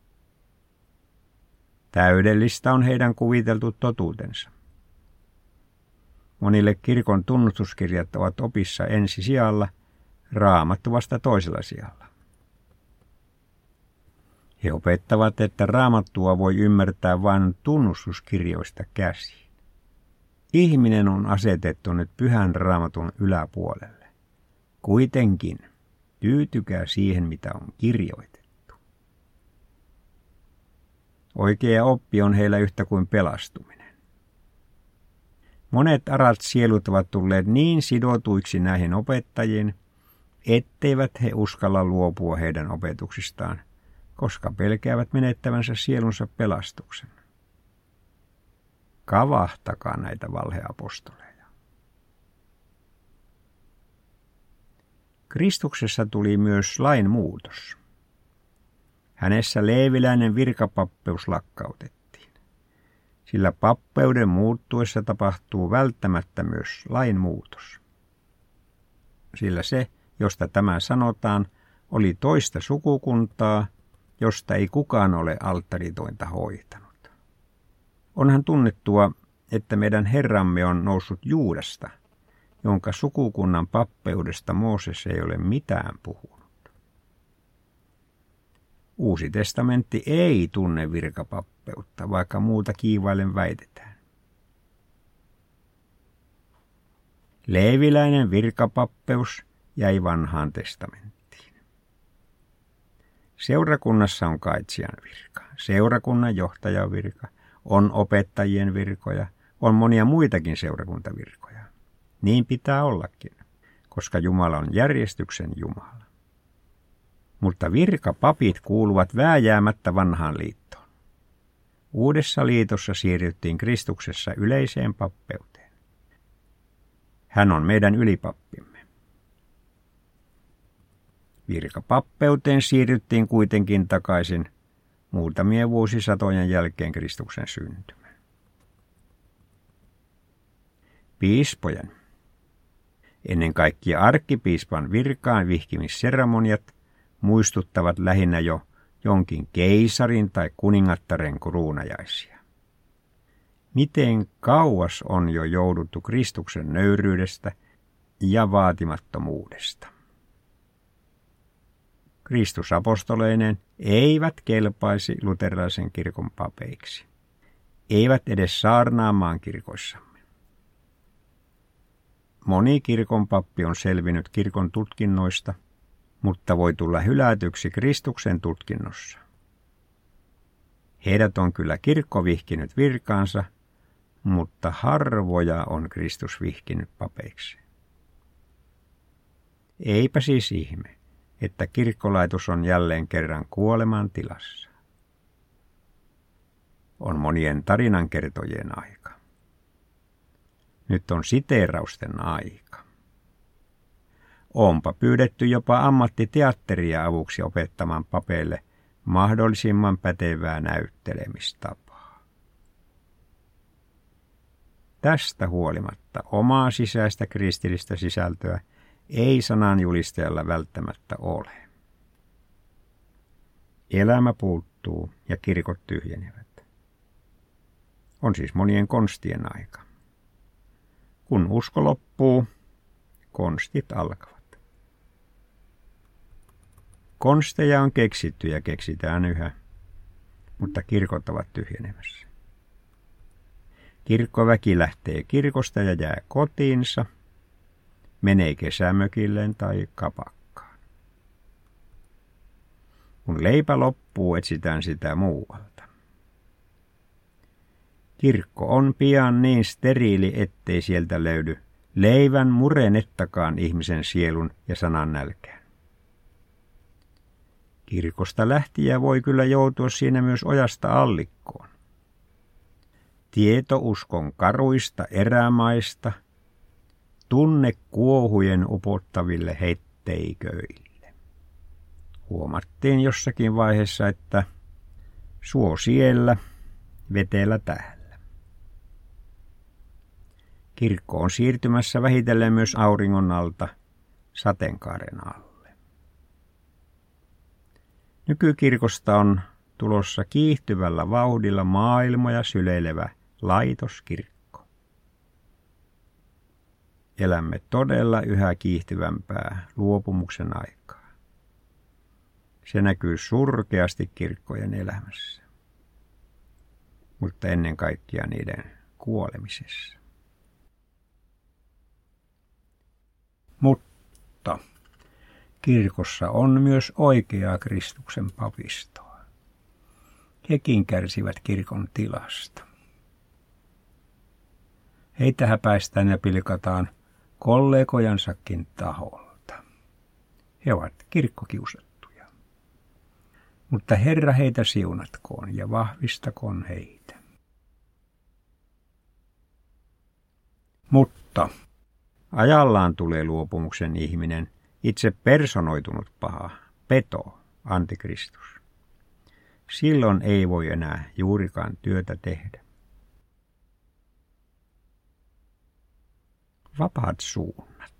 S1: Täydellistä on heidän kuviteltu totuutensa. Monille kirkon tunnustuskirjat ovat opissa ensi sijalla, Raamattu vasta toisella sijalla. He opettavat, että Raamattua voi ymmärtää vain tunnustuskirjoista käsin. Ihminen on asetettu nyt pyhän Raamatun yläpuolelle. Kuitenkin tyytykää siihen, mitä on kirjoitettu. Oikea oppi on heillä yhtä kuin pelastuminen. Monet arat sielut ovat tulleet niin sidotuiksi näihin opettajiin, etteivät he uskalla luopua heidän opetuksistaan, koska pelkäävät menettävänsä sielunsa pelastuksen. Kavahtakaa näitä valheapostoleja. Kristuksessa tuli myös lain muutos. Hänessä leeviläinen virkapappeus lakkautettiin. Sillä pappeuden muuttuessa tapahtuu välttämättä myös lain muutos. Sillä se, josta tämä sanotaan, oli toista sukukuntaa, josta ei kukaan ole alttaritointa hoitanut. Onhan tunnettua, että meidän Herramme on noussut Juudasta, jonka sukukunnan pappeudesta Mooses ei ole mitään puhunut. Uusi testamentti ei tunne virkapappeutta, vaikka muuta kiivaillen väitetään. Leeviläinen virkapappeus jäi vanhaan testamenttiin. Seurakunnassa on kaitsijan virka, seurakunnan johtajan virka, on opettajien virkoja, on monia muitakin seurakuntavirkoja. Niin pitää ollakin, koska Jumala on järjestyksen Jumala. Mutta virkapapit kuuluvat vääjäämättä vanhaan liittoon. Uudessa liitossa siirryttiin Kristuksessa yleiseen pappeuteen. Hän on meidän ylipappimme. Virkapappeuteen siirryttiin kuitenkin takaisin muutamien vuosisatojen jälkeen Kristuksen syntymän. Piispojen, ennen kaikkea arkkipiispan virkaan vihkimisseremoniat muistuttavat lähinnä jo jonkin keisarin tai kuningattaren kruunajaisia. Miten kauas on jo jouduttu Kristuksen nöyryydestä ja vaatimattomuudesta. Kristusapostoleinen eivät kelpaisi luterilaisen kirkon papeiksi, eivät edes saarnaamaan kirkoissamme. Moni kirkon pappi on selvinnyt kirkon tutkinnoista, mutta voi tulla hylätyksi Kristuksen tutkinnossa. Heidät on kyllä kirkko vihkinyt virkaansa, mutta harvoja on Kristus vihkinyt papeiksi. Eipä siis ihme, että kirkkolaitos on jälleen kerran kuoleman tilassa. On monien tarinankertojien aika. Nyt on siteerausten aika. Onpa pyydetty jopa ammattiteatteria avuksi opettamaan papeille mahdollisimman pätevää näyttelemistapaa. Tästä huolimatta omaa sisäistä kristillistä sisältöä ei sananjulistajalla välttämättä ole. Elämä puuttuu ja kirkot tyhjenevät. On siis monien konstien aika. Kun usko loppuu, konstit alkavat. Konsteja on keksitty ja keksitään yhä, mutta kirkot ovat tyhjenemässä. Kirkkoväki lähtee kirkosta ja jää kotiinsa, menee kesämökilleen tai kapakkaan. Kun leipä loppuu, etsitään sitä muualta. Kirkko on pian niin steriili, ettei sieltä löydy leivän murenettakaan ihmisen sielun ja sanan nälkään. Kirkosta lähtiä voi kyllä joutua siinä myös ojasta allikkoon. Tieto uskon karuista erämaista, tunne kuohujen upottaville heitteiköille. Huomattiin jossakin vaiheessa, että suo siellä, vetelä täällä. Kirkko on siirtymässä vähitellen myös auringon alta sateenkaaren alle. Nykykirkosta on tulossa kiihtyvällä vauhdilla maailmoja syleilevä laitoskirkko. Elämme todella yhä kiihtyvämpää luopumuksen aikaa. Se näkyy surkeasti kirkkojen elämässä, mutta ennen kaikkea niiden kuolemisessa. Mutta kirkossa on myös oikeaa Kristuksen papistoa. Hekin kärsivät kirkon tilasta. Heitä häpäistään ja pilkataan kollegojansakin taholta. He ovat kirkkokiusattuja. Mutta Herra heitä siunatkoon ja vahvistakoon heitä. Mutta ajallaan tulee luopumuksen ihminen, itse personoitunut paha, peto, antikristus. Silloin ei voi enää juurikaan työtä tehdä. Vapaat suunnat.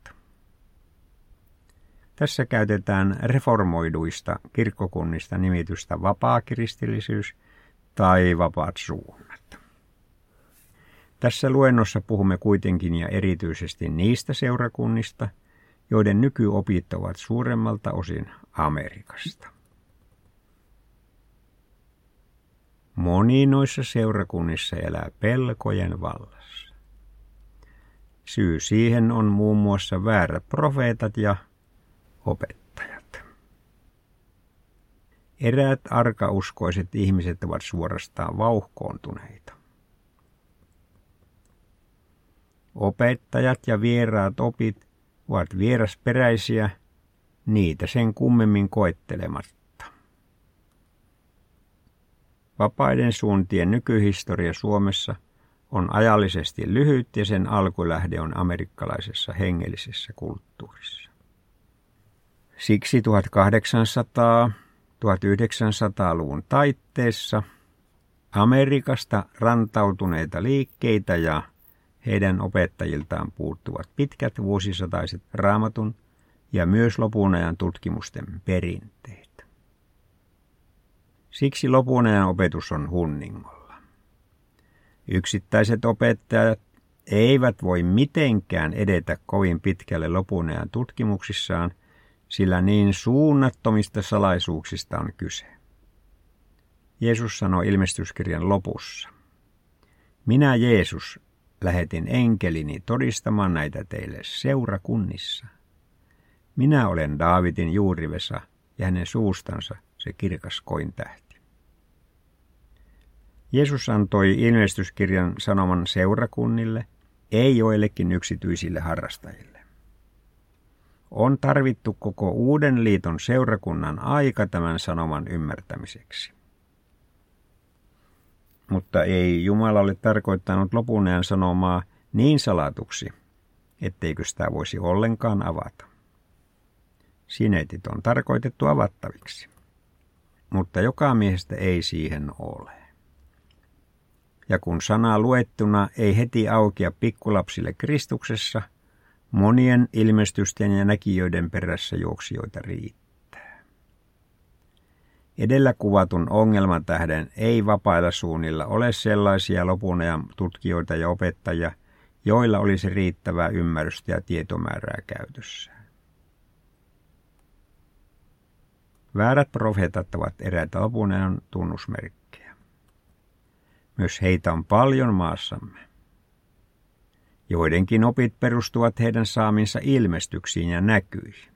S1: Tässä käytetään reformoiduista kirkkokunnista nimitystä vapaakristillisyys tai vapaat suunnat. Tässä luennossa puhumme kuitenkin ja erityisesti niistä seurakunnista, joiden nykyopit ovat suuremmalta osin Amerikasta. Moni noissa seurakunnissa elää pelkojen vallassa. Syy siihen on muun muassa väärät profeetat ja opettajat. Eräät arkauskoiset ihmiset ovat suorastaan vauhkoontuneita. Opettajat ja vieraat opit ovat vierasperäisiä, niitä sen kummemmin koettelematta. Vapaiden suuntien nykyhistoria Suomessa on ajallisesti lyhyt ja sen alkulähde on amerikkalaisessa hengellisessä kulttuurissa. Siksi tuhatkahdeksansataa-tuhatyhdeksänsataaluvun taitteessa Amerikasta rantautuneita liikkeitä ja heidän opettajiltaan puuttuvat pitkät vuosisataiset Raamatun ja myös lopun ajan tutkimusten perinteet. Siksi lopun ajan opetus on hunningolla. Yksittäiset opettajat eivät voi mitenkään edetä kovin pitkälle lopun ajan tutkimuksissaan, sillä niin suunnattomista salaisuuksista on kyse. Jeesus sanoi ilmestyskirjan lopussa: minä Jeesus lähetin enkelini todistamaan näitä teille seurakunnissa. Minä olen Daavidin juurivesa ja hänen suustansa se kirkas kointähti. Jeesus antoi ilmestyskirjan sanoman seurakunnille, ei joillekin yksityisille harrastajille. On tarvittu koko uuden liiton seurakunnan aika tämän sanoman ymmärtämiseksi. Mutta ei Jumala ole tarkoittanut lopun ajan sanomaa niin salatuksi, etteikö sitä voisi ollenkaan avata. Sinetit on tarkoitettu avattaviksi, mutta joka miehestä ei siihen ole. Ja kun sana luettuna ei heti aukea pikkulapsille Kristuksessa, monien ilmestysten ja näkijöiden perässä juoksijoita riittää. Edellä kuvatun ongelman tähden ei vapailla suunnilla ole sellaisia lopun ajan tutkijoita ja opettajia, joilla olisi riittävää ymmärrystä ja tietomäärää käytössään. Väärät profeetat ovat eräitä lopun ajan tunnusmerkkejä. Myös heitä on paljon maassamme. Joidenkin opit perustuvat heidän saaminsa ilmestyksiin ja näkyihin.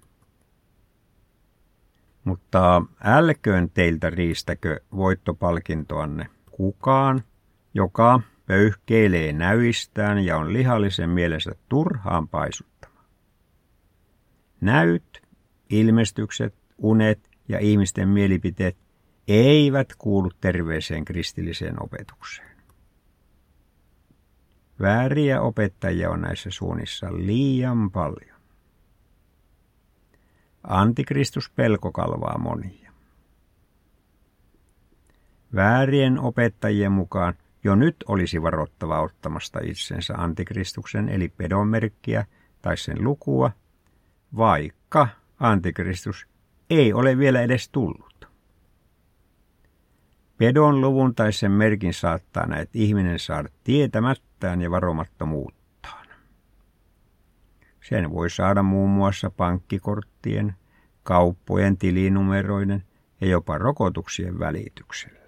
S1: Mutta älköön teiltä riistäkö voittopalkintoanne kukaan, joka pöyhkeilee näyistään ja on lihallisen mielensä turhaan paisuttama. Näyt, ilmestykset, unet ja ihmisten mielipiteet eivät kuulu terveeseen kristilliseen opetukseen. Vääriä opettajia on näissä suunnissa liian paljon. Antikristus pelko kalvaa monia. Väärien opettajien mukaan jo nyt olisi varottava ottamasta itsensä antikristuksen eli pedon merkkiä tai sen lukua, vaikka antikristus ei ole vielä edes tullut. Pedon luvun tai sen merkin saattaa näet ihminen saada tietämättään ja varomattomuuttaan. Sen voi saada muun muassa pankkikorttien, kauppojen tilinumeroiden ja jopa rokotuksien välityksellä.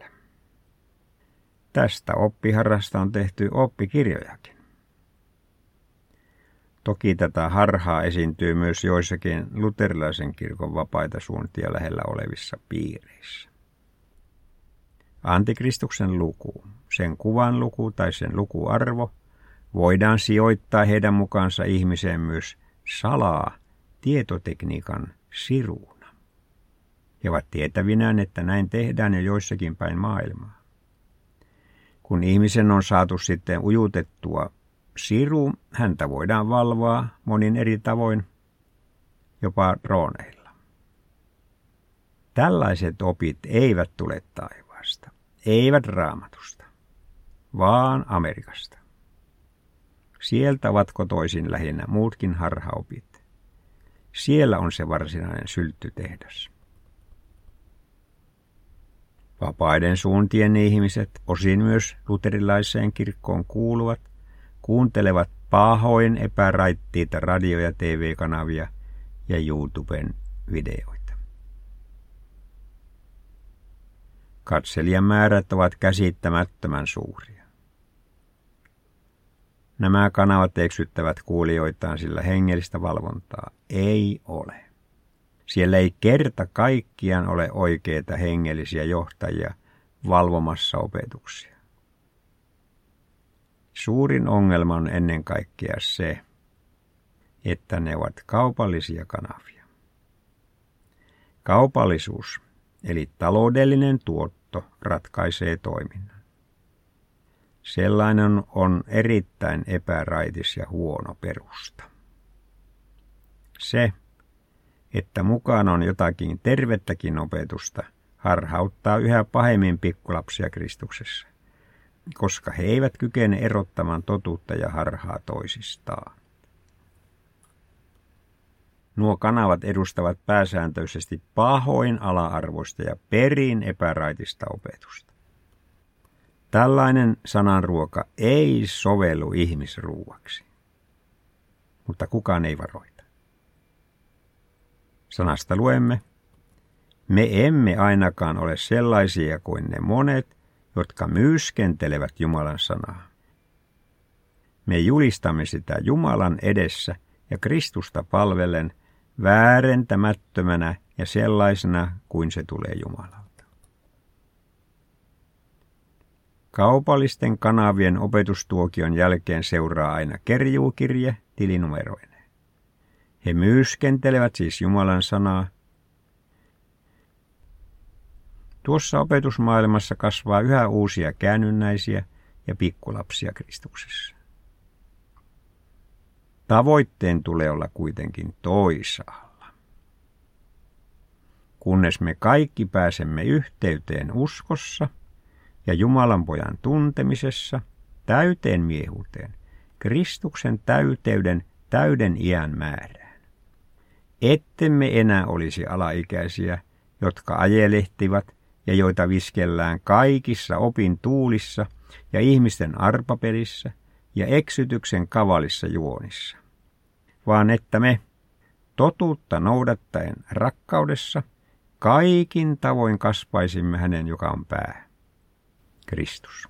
S1: Tästä oppiharrasta on tehty oppikirjojakin. Toki tätä harhaa esiintyy myös joissakin luterilaisen kirkon vapaita suuntia lähellä olevissa piireissä. Antikristuksen luku, sen kuvan luku tai sen lukuarvo voidaan sijoittaa heidän mukaansa ihmiseen myös salaa tietotekniikan siruuna. He ovat tietävinään, että näin tehdään jo joissakin päin maailmaa. Kun ihmisen on saatu sitten ujutettua siru, häntä voidaan valvoa monin eri tavoin, jopa drooneilla. Tällaiset opit eivät tule taivaasta, eivät Raamatusta, vaan Amerikasta. Sieltä ovat kotoisin lähinnä muutkin harhaopit. Siellä on se varsinainen sylttytehdas. Vapaiden suuntien ihmiset, osin myös luterilaiseen kirkkoon kuuluvat, kuuntelevat pahoin epäraittiita radio- ja T V-kanavia ja YouTuben videoita. Katselijamäärät ovat käsittämättömän suuria. Nämä kanavat eksyttävät kuulijoitaan, sillä hengellistä valvontaa ei ole. Siellä ei kerta kaikkiaan ole oikeita hengellisiä johtajia valvomassa opetuksia. Suurin ongelma on ennen kaikkea se, että ne ovat kaupallisia kanavia. Kaupallisuus, eli taloudellinen tuotto, ratkaisee toiminnan. Sellainen on erittäin epäraitis ja huono perusta. Se, että mukaan on jotakin tervettäkin opetusta, harhauttaa yhä pahemmin pikkulapsia Kristuksessa, koska he eivät kykene erottamaan totuutta ja harhaa toisistaan. Nuo kanavat edustavat pääsääntöisesti pahoin ala-arvoista ja perin epäraitista opetusta. Tällainen sananruoka ei sovellu ihmisruuaksi, mutta kukaan ei varoita. Sanasta luemme, me emme ainakaan ole sellaisia kuin ne monet, jotka myyskentelevät Jumalan sanaa. Me julistamme sitä Jumalan edessä ja Kristusta palvellen väärentämättömänä ja sellaisena kuin se tulee Jumalalta. Kaupallisten kanavien opetustuokion jälkeen seuraa aina kerjuukirje tilinumeroineen. He myyskentelevät siis Jumalan sanaa. Tuossa opetusmaailmassa kasvaa yhä uusia käännynnäisiä ja pikkulapsia Kristuksessa. Tavoitteen tulee olla kuitenkin toisaalla. Kunnes me kaikki pääsemme yhteyteen uskossa ja Jumalan pojan tuntemisessa, täyteen miehuuteen, Kristuksen täyteyden täyden iän määrään. Ettemme enää olisi alaikäisiä, jotka ajelehtivat ja joita viskellään kaikissa opin tuulissa ja ihmisten arpapelissä ja eksytyksen kavalissa juonissa, vaan että me, totuutta noudattaen rakkaudessa, kaikin tavoin kasvaisimme hänen, joka on pää, Kristus.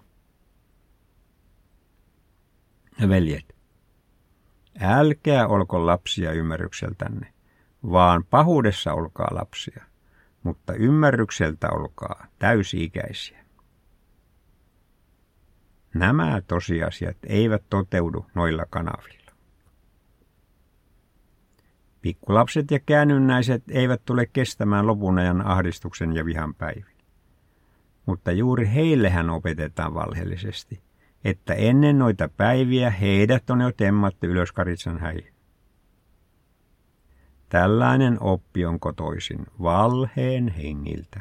S1: Veljet, älkää olko lapsia ymmärrykseltänne, vaan pahuudessa olkaa lapsia, mutta ymmärrykseltä olkaa täysi-ikäisiä. Nämä tosiasiat eivät toteudu noilla kanavilla. Pikkulapset ja käännynnäiset eivät tule kestämään lopun ajan ahdistuksen ja vihan päivin. Mutta juuri heillehän opetetaan valheellisesti, että ennen noita päiviä heidät on jo temmattu ylös karitsan häihin. Tällainen oppi on kotoisin valheen hengiltä.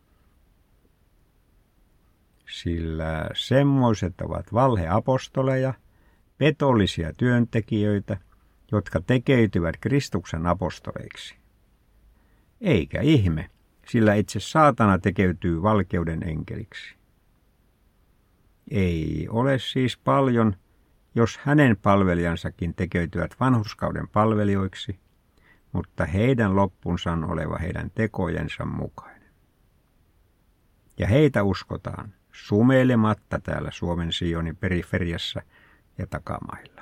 S1: Sillä semmoiset ovat valheapostoleja, petollisia työntekijöitä, jotka tekeytyvät Kristuksen apostoleiksi. Eikä ihme, sillä itse saatana tekeytyy valkeuden enkeliksi. Ei ole siis paljon, jos hänen palvelijansakin tekeytyvät vanhurskauden palvelijoiksi, mutta heidän loppunsa on oleva heidän tekojensa mukainen. Ja heitä uskotaan sumeilematta täällä Suomen Sionin periferiassa ja takamailla.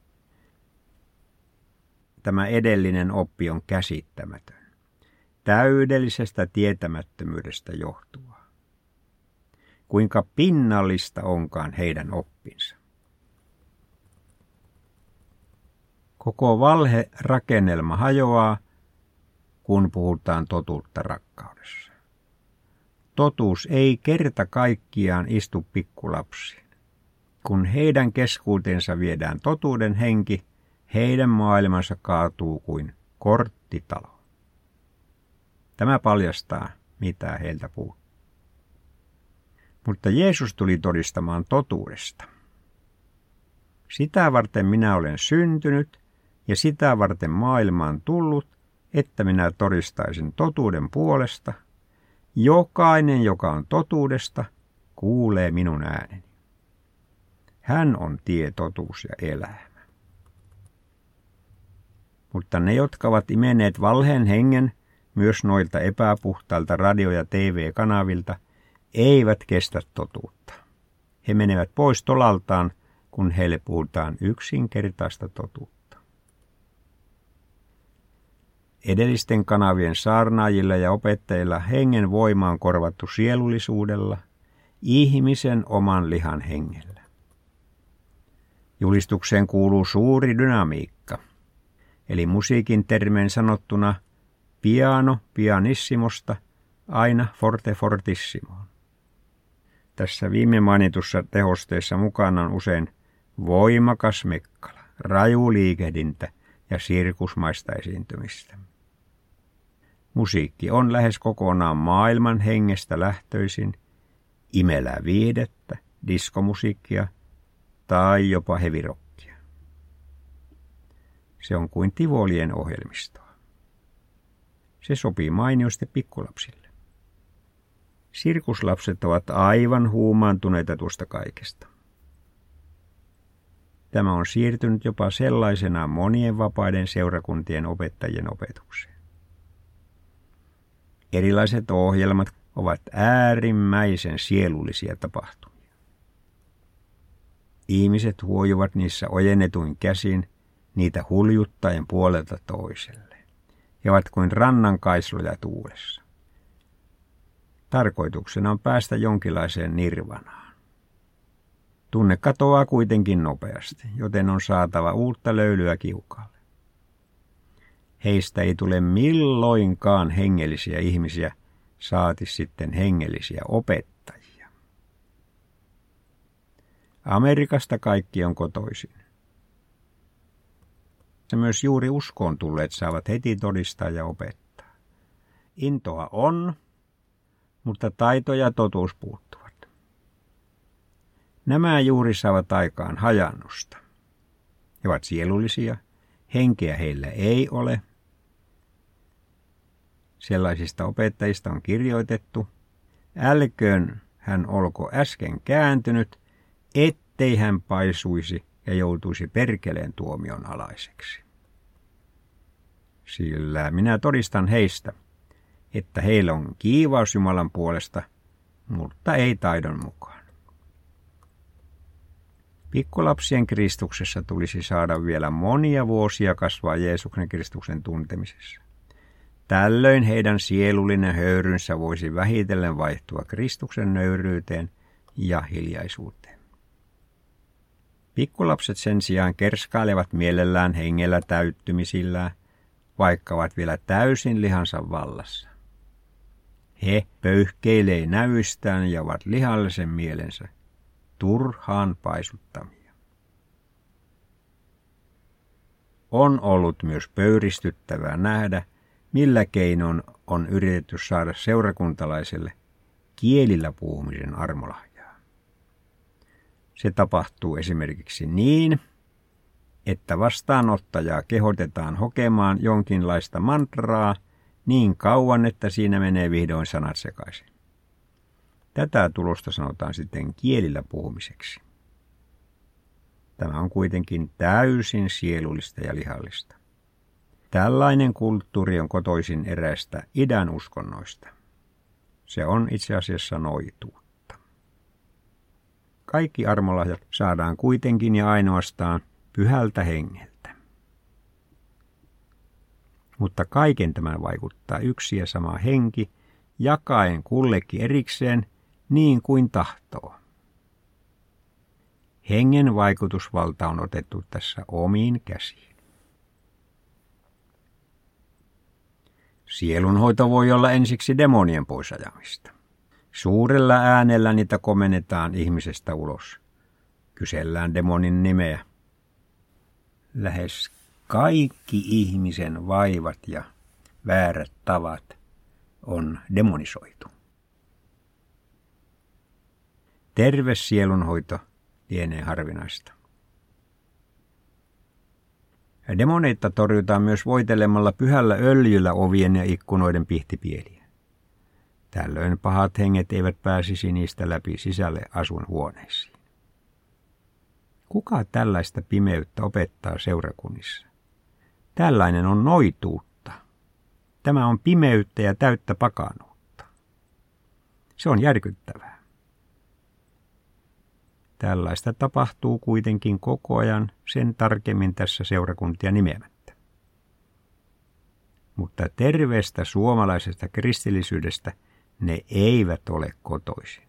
S1: Tämä edellinen oppi on käsittämätön, täydellisestä tietämättömyydestä johtuva. Kuinka pinnallista onkaan heidän oppinsa. Koko valherakennelma hajoaa, kun puhutaan totuutta rakkaudessa. Totuus ei kerta kaikkiaan istu pikkulapsiin. Kun heidän keskuutensa viedään totuuden henki, heidän maailmansa kaatuu kuin korttitalo. Tämä paljastaa, mitä heiltä puuttuu. Mutta Jeesus tuli todistamaan totuudesta. Sitä varten minä olen syntynyt ja sitä varten maailmaan tullut, että minä todistaisin totuuden puolesta. Jokainen, joka on totuudesta, kuulee minun ääneni. Hän on tie, totuus ja elämä. Mutta ne, jotka ovat imenneet valheen hengen, myös noilta epäpuhtailta radio- ja T V-kanavilta, eivät kestä totuutta. He menevät pois tolaltaan, kun heille puhutaan yksinkertaista totuutta. Edellisten kanavien saarnaajilla ja opettajilla hengen voima on korvattu sielullisuudella, ihmisen oman lihan hengellä. Julistukseen kuuluu suuri dynamiikka, eli musiikin termein sanottuna piano pianissimosta aina forte fortissimoon. Tässä viime mainitussa tehosteessa mukana on usein voimakas mekkala, raju liikehdintä ja sirkusmaista esiintymistä. Musiikki on lähes kokonaan maailman hengestä lähtöisin, imelää viihdettä, diskomusiikkia tai jopa hevirokkia. Se on kuin Tivolien ohjelmistoa. Se sopii mainiosti pikkulapsille. Sirkuslapset ovat aivan huumaantuneita tuosta kaikesta. Tämä on siirtynyt jopa sellaisena monien vapaiden seurakuntien opettajien opetukseen. Erilaiset ohjelmat ovat äärimmäisen sielullisia tapahtumia. Ihmiset huojuvat niissä ojennetuin käsin niitä huljuttaen puolelta toiselle ja ovat kuin rannan kaisluja tuulessa. Tarkoituksena on päästä jonkinlaiseen nirvanaan. Tunne katoaa kuitenkin nopeasti, joten on saatava uutta löylyä kiukaalle. Heistä ei tule milloinkaan hengellisiä ihmisiä, saati sitten hengellisiä opettajia. Amerikasta kaikki on kotoisin. Ja myös juuri uskoon tulleet saavat heti todistaa ja opettaa. Intoa on, mutta taito ja totuus puuttuvat. Nämä juuri saavat aikaan hajannusta. He ovat sielullisia, henkeä heillä ei ole. Sellaisista opettajista on kirjoitettu, älköön hän olko äsken kääntynyt, ettei hän paisuisi ja joutuisi perkeleen tuomion alaiseksi. Sillä minä todistan heistä, että heillä on kiivaus Jumalan puolesta, mutta ei taidon mukaan. Pikkulapsien Kristuksessa tulisi saada vielä monia vuosia kasvaa Jeesuksen Kristuksen tuntemisessa. Tällöin heidän sielullinen höyrynsä voisi vähitellen vaihtua Kristuksen nöyryyteen ja hiljaisuuteen. Pikkulapset sen sijaan kerskailevat mielellään hengellä täyttymisillään, vaikka ovat vielä täysin lihansa vallassa. He pöyhkeilee näyistään ja ovat lihallisen mielensä, turhaan paisuttamia. On ollut myös pöyristyttävää nähdä, millä keinoin on yritetty saada seurakuntalaiselle kielillä puhumisen armolahjaa. Se tapahtuu esimerkiksi niin, että vastaanottajaa kehotetaan hokemaan jonkinlaista mantraa niin kauan, että siinä menee vihdoin sanat sekaisin. Tätä tulosta sanotaan sitten kielillä puhumiseksi. Tämä on kuitenkin täysin sielullista ja lihallista. Tällainen kulttuuri on kotoisin eräistä idän uskonnoista. Se on itse asiassa noituutta. Kaikki armolahjat saadaan kuitenkin ja ainoastaan pyhältä hengeltä. Mutta kaiken tämän vaikuttaa yksi ja sama henki, jakaen kullekin erikseen niin kuin tahtoo. Hengen vaikutusvalta on otettu tässä omiin käsiin. Sielunhoito voi olla ensiksi demonien poisajamista. Suurella äänellä niitä komennetaan ihmisestä ulos. Kysellään demonin nimeä. Lähes kaikki ihmisen vaivat ja väärät tavat on demonisoitu. Terve sielunhoito lienee harvinaista. Demoneita torjutaan myös voitelemalla pyhällä öljyllä ovien ja ikkunoiden pihtipieliä. Tällöin pahat henget eivät pääsisi niistä läpi sisälle asuinhuoneisiin. Kuka tällaista pimeyttä opettaa seurakunnissa? Tällainen on noituutta. Tämä on pimeyttä ja täyttä pakanuutta. Se on järkyttävää. Tällaista tapahtuu kuitenkin koko ajan, sen tarkemmin tässä seurakuntia nimeämättä. Mutta terveestä suomalaisesta kristillisyydestä ne eivät ole kotoisin.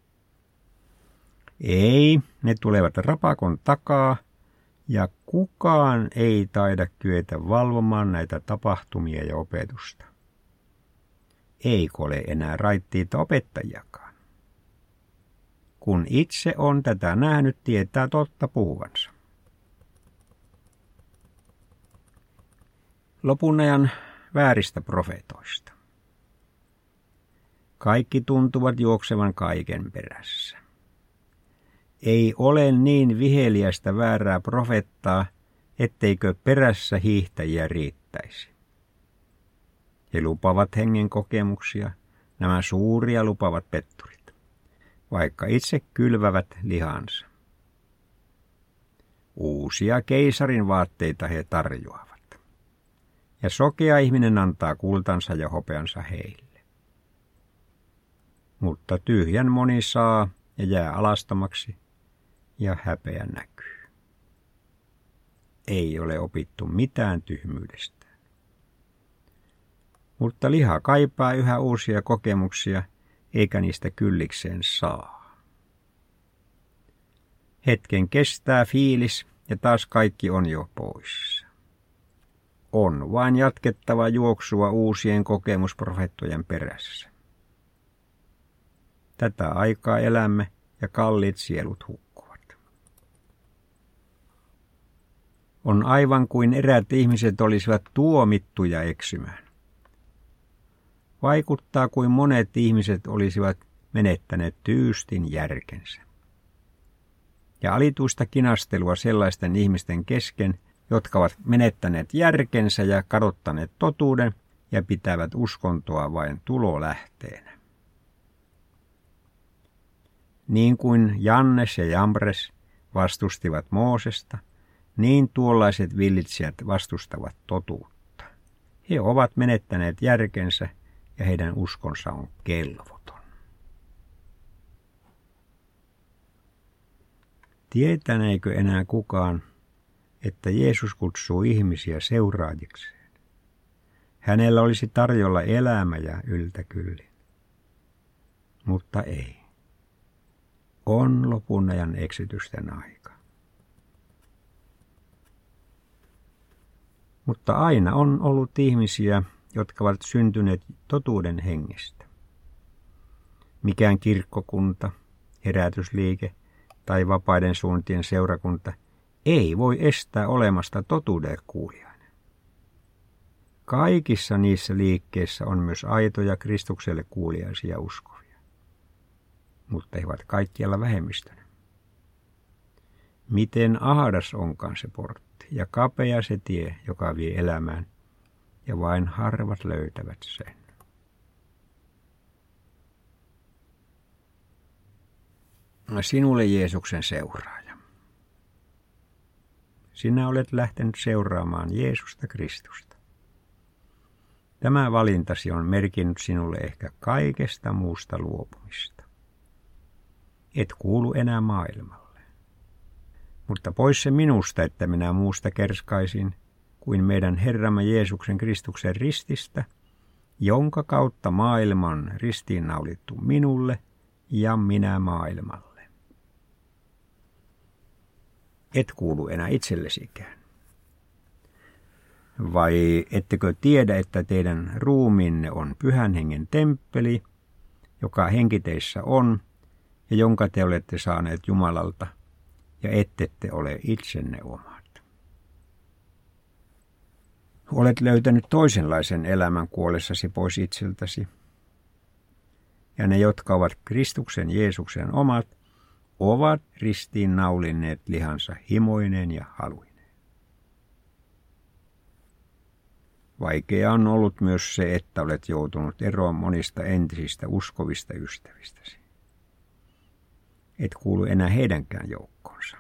S1: Ei, ne tulevat rapakon takaa ja kukaan ei taida kyetä valvomaan näitä tapahtumia ja opetusta. Eikö ole enää raittiita opettajiakaan? Kun itse on tätä nähnyt, tietää totta puhuvansa. Lopun ajan vääristä profeetoista. Kaikki tuntuvat juoksevan kaiken perässä. Ei ole niin viheliäistä väärää profettaa, etteikö perässä hiihtäjiä riittäisi. He lupavat hengen kokemuksia, nämä suuria lupavat petturit, vaikka itse kylvävät lihansa. Uusia keisarin vaatteita he tarjoavat, ja sokea ihminen antaa kultansa ja hopeansa heille. Mutta tyhjän moni saa ja jää alastomaksi, ja häpeä näkyy. Ei ole opittu mitään tyhmyydestään. Mutta liha kaipaa yhä uusia kokemuksia, eikä niistä kyllikseen saa. Hetken kestää fiilis, ja taas kaikki on jo poissa. On vain jatkettava juoksua uusien kokemusprofettojen perässä. Tätä aikaa elämme, ja kalliit sielut hukkuvat. On aivan kuin eräät ihmiset olisivat tuomittuja eksymään. Vaikuttaa kuin monet ihmiset olisivat menettäneet tyystin järkensä. Ja alituista kinastelua sellaisten ihmisten kesken, jotka ovat menettäneet järkensä ja kadottaneet totuuden ja pitävät uskontoa vain tulolähteenä. Niin kuin Jannes ja Jambres vastustivat Moosesta, niin tuollaiset villitsijät vastustavat totuutta. He ovat menettäneet järkensä ja heidän uskonsa on kelvoton. Tietäneekö enää kukaan, että Jeesus kutsuu ihmisiä seuraajikseen? Hänellä olisi tarjolla elämä ja yltäkyllin. Mutta ei. On lopun ajan eksytysten aika. Mutta aina on ollut ihmisiä, jotka ovat syntyneet totuuden hengestä. Mikään kirkkokunta, herätysliike tai vapaiden suuntien seurakunta ei voi estää olemasta totuuden kuulijainen. Kaikissa niissä liikkeissä on myös aitoja Kristukselle kuuliaisia uskovia, mutta he ovat kaikkialla vähemmistönä. Miten ahdas onkaan se portti ja kapea se tie, joka vie elämään, ja vain harvat löytävät sen. Sinulle Jeesuksen seuraaja. Sinä olet lähtenyt seuraamaan Jeesusta Kristusta. Tämä valintasi on merkinnyt sinulle ehkä kaikesta muusta luopumista. Et kuulu enää maailmalle. Mutta pois se minusta, että minä muusta kerskaisin kuin meidän Herramme Jeesuksen Kristuksen rististä, jonka kautta maailma on ristiinnaulittu minulle ja minä maailmalle. Et kuulu enää itsellesikään. Vai ettekö tiedä, että teidän ruumiinne on Pyhän Hengen temppeli, joka henki teissä on, ja jonka te olette saaneet Jumalalta, ja ette te ole itsenne omat. Olet löytänyt toisenlaisen elämän kuollessasi pois itseltäsi, ja ne, jotka ovat Kristuksen Jeesuksen omat, ovat ristiin naulinneet lihansa himoineen ja haluineen. Vaikea on ollut myös se, että olet joutunut eroon monista entisistä uskovista ystävistäsi. Et kuulu enää heidänkään joukkoonsa.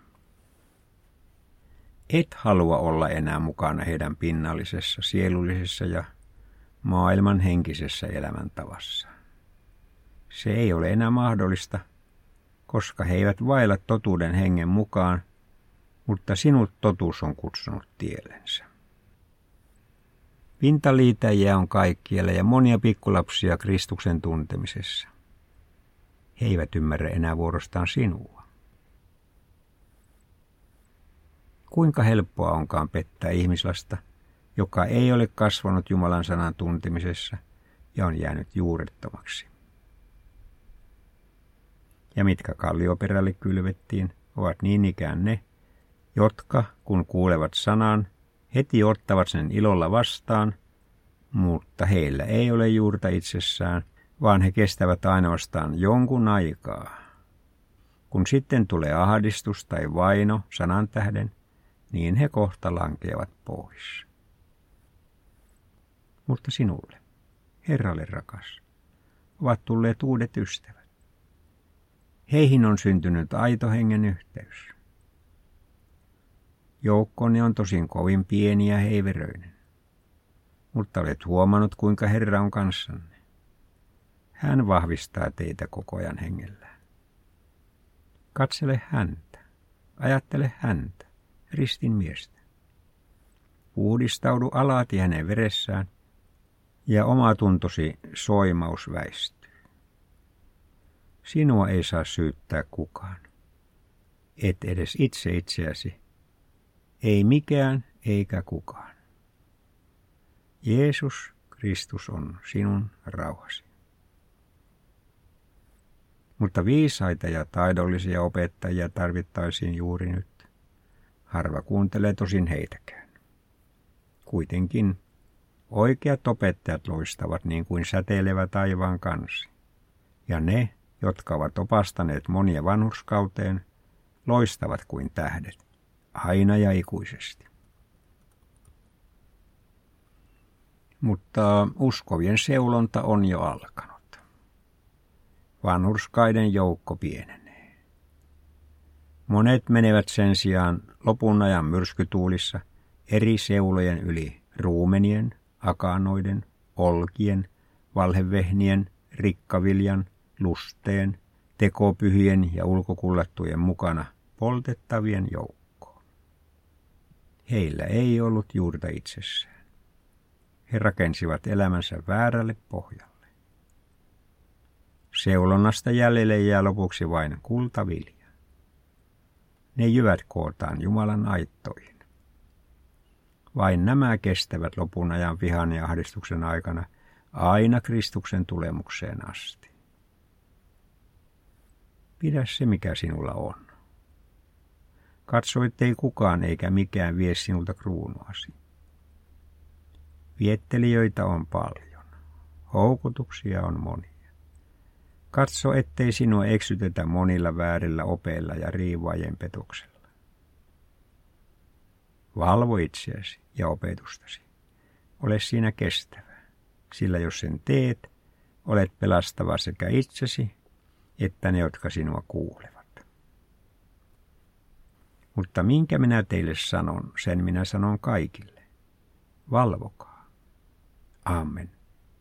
S1: Et halua olla enää mukana heidän pinnallisessa, sielullisessa ja maailman henkisessä elämäntavassa. Se ei ole enää mahdollista, koska he eivät vailla totuuden hengen mukaan, mutta sinut totuus on kutsunut tiellensä. Pintaliitäjiä on kaikkialla ja monia pikkulapsia Kristuksen tuntemisessa. He eivät ymmärrä enää vuorostaan sinua. Kuinka helppoa onkaan pettää ihmislasta, joka ei ole kasvanut Jumalan sanan tuntemisessa ja on jäänyt juurettomaksi. Ja mitkä kallioperälle kylvettiin, ovat niin ikään ne, jotka, kun kuulevat sanan, heti ottavat sen ilolla vastaan, mutta heillä ei ole juurta itsessään, vaan he kestävät ainoastaan jonkun aikaa. Kun sitten tulee ahdistus tai vaino sanan tähden, niin he kohta lankeavat pois. Mutta sinulle, Herralle rakas, ovat tulleet uudet ystävät. Heihin on syntynyt aito hengen yhteys. Joukkoni on tosin kovin pieni ja heiveröinen, mutta olet huomannut, kuinka Herra on kanssanne. Hän vahvistaa teitä koko ajan hengellään. Katsele häntä, ajattele häntä, ristin miestä. Puhdistaudu alati hänen veressään, ja omatuntosi soimaus väistyy. Sinua ei saa syyttää kukaan, et edes itse itseäsi, ei mikään eikä kukaan. Jeesus Kristus on sinun rauhasi. Mutta viisaita ja taidollisia opettajia tarvittaisiin juuri nyt. Harva kuuntelee tosin heitäkään. Kuitenkin oikeat opettajat loistavat niin kuin säteilevä taivaan kansi. Ja ne, jotka ovat opastaneet monia vanhurskauteen, loistavat kuin tähdet, aina ja ikuisesti. Mutta uskovien seulonta on jo alkanut. Vanhurskaiden joukko pienenee. Monet menevät sen sijaan lopun ajan myrskytuulissa eri seulojen yli ruumenien, akanoiden, olkien, valhevehnien, rikkaviljan, lusteen, tekopyhien ja ulkokullettujen mukana poltettavien joukkoon. Heillä ei ollut juurta itsessään. He rakensivat elämänsä väärälle pohjalle. Seulonnasta jäljelle jää lopuksi vain kultavilja. Ne jyvät kootaan Jumalan aittoihin. Vain nämä kestävät lopun ajan vihan ja ahdistuksen aikana aina Kristuksen tulemukseen asti. Pidä se, mikä sinulla on. Katso, ettei kukaan eikä mikään vie sinulta kruunuasi. Viettelijöitä on paljon. Houkutuksia on monia. Katso, ettei sinua eksytetä monilla väärillä opeilla ja riivaajien petoksella. Valvo itseäsi ja opetustasi. Ole siinä kestävä, sillä jos sen teet, olet pelastava sekä itsesi että ne, jotka sinua kuulevat. Mutta minkä minä teille sanon, sen minä sanon kaikille. Valvokaa. Amen.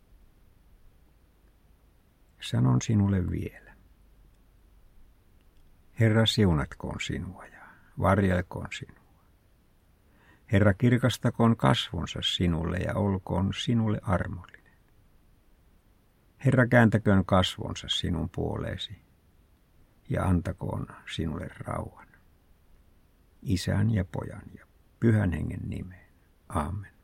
S1: Sanon sinulle vielä. Herra siunatkoon sinua ja varjelkoon sinua. Herra kirkastakoon kasvonsa sinulle ja olkoon sinulle armollinen. Herra kääntäköön kasvonsa sinun puoleesi ja antakoon sinulle rauhan. Isän ja Pojan ja Pyhän Hengen nimeen. Amen.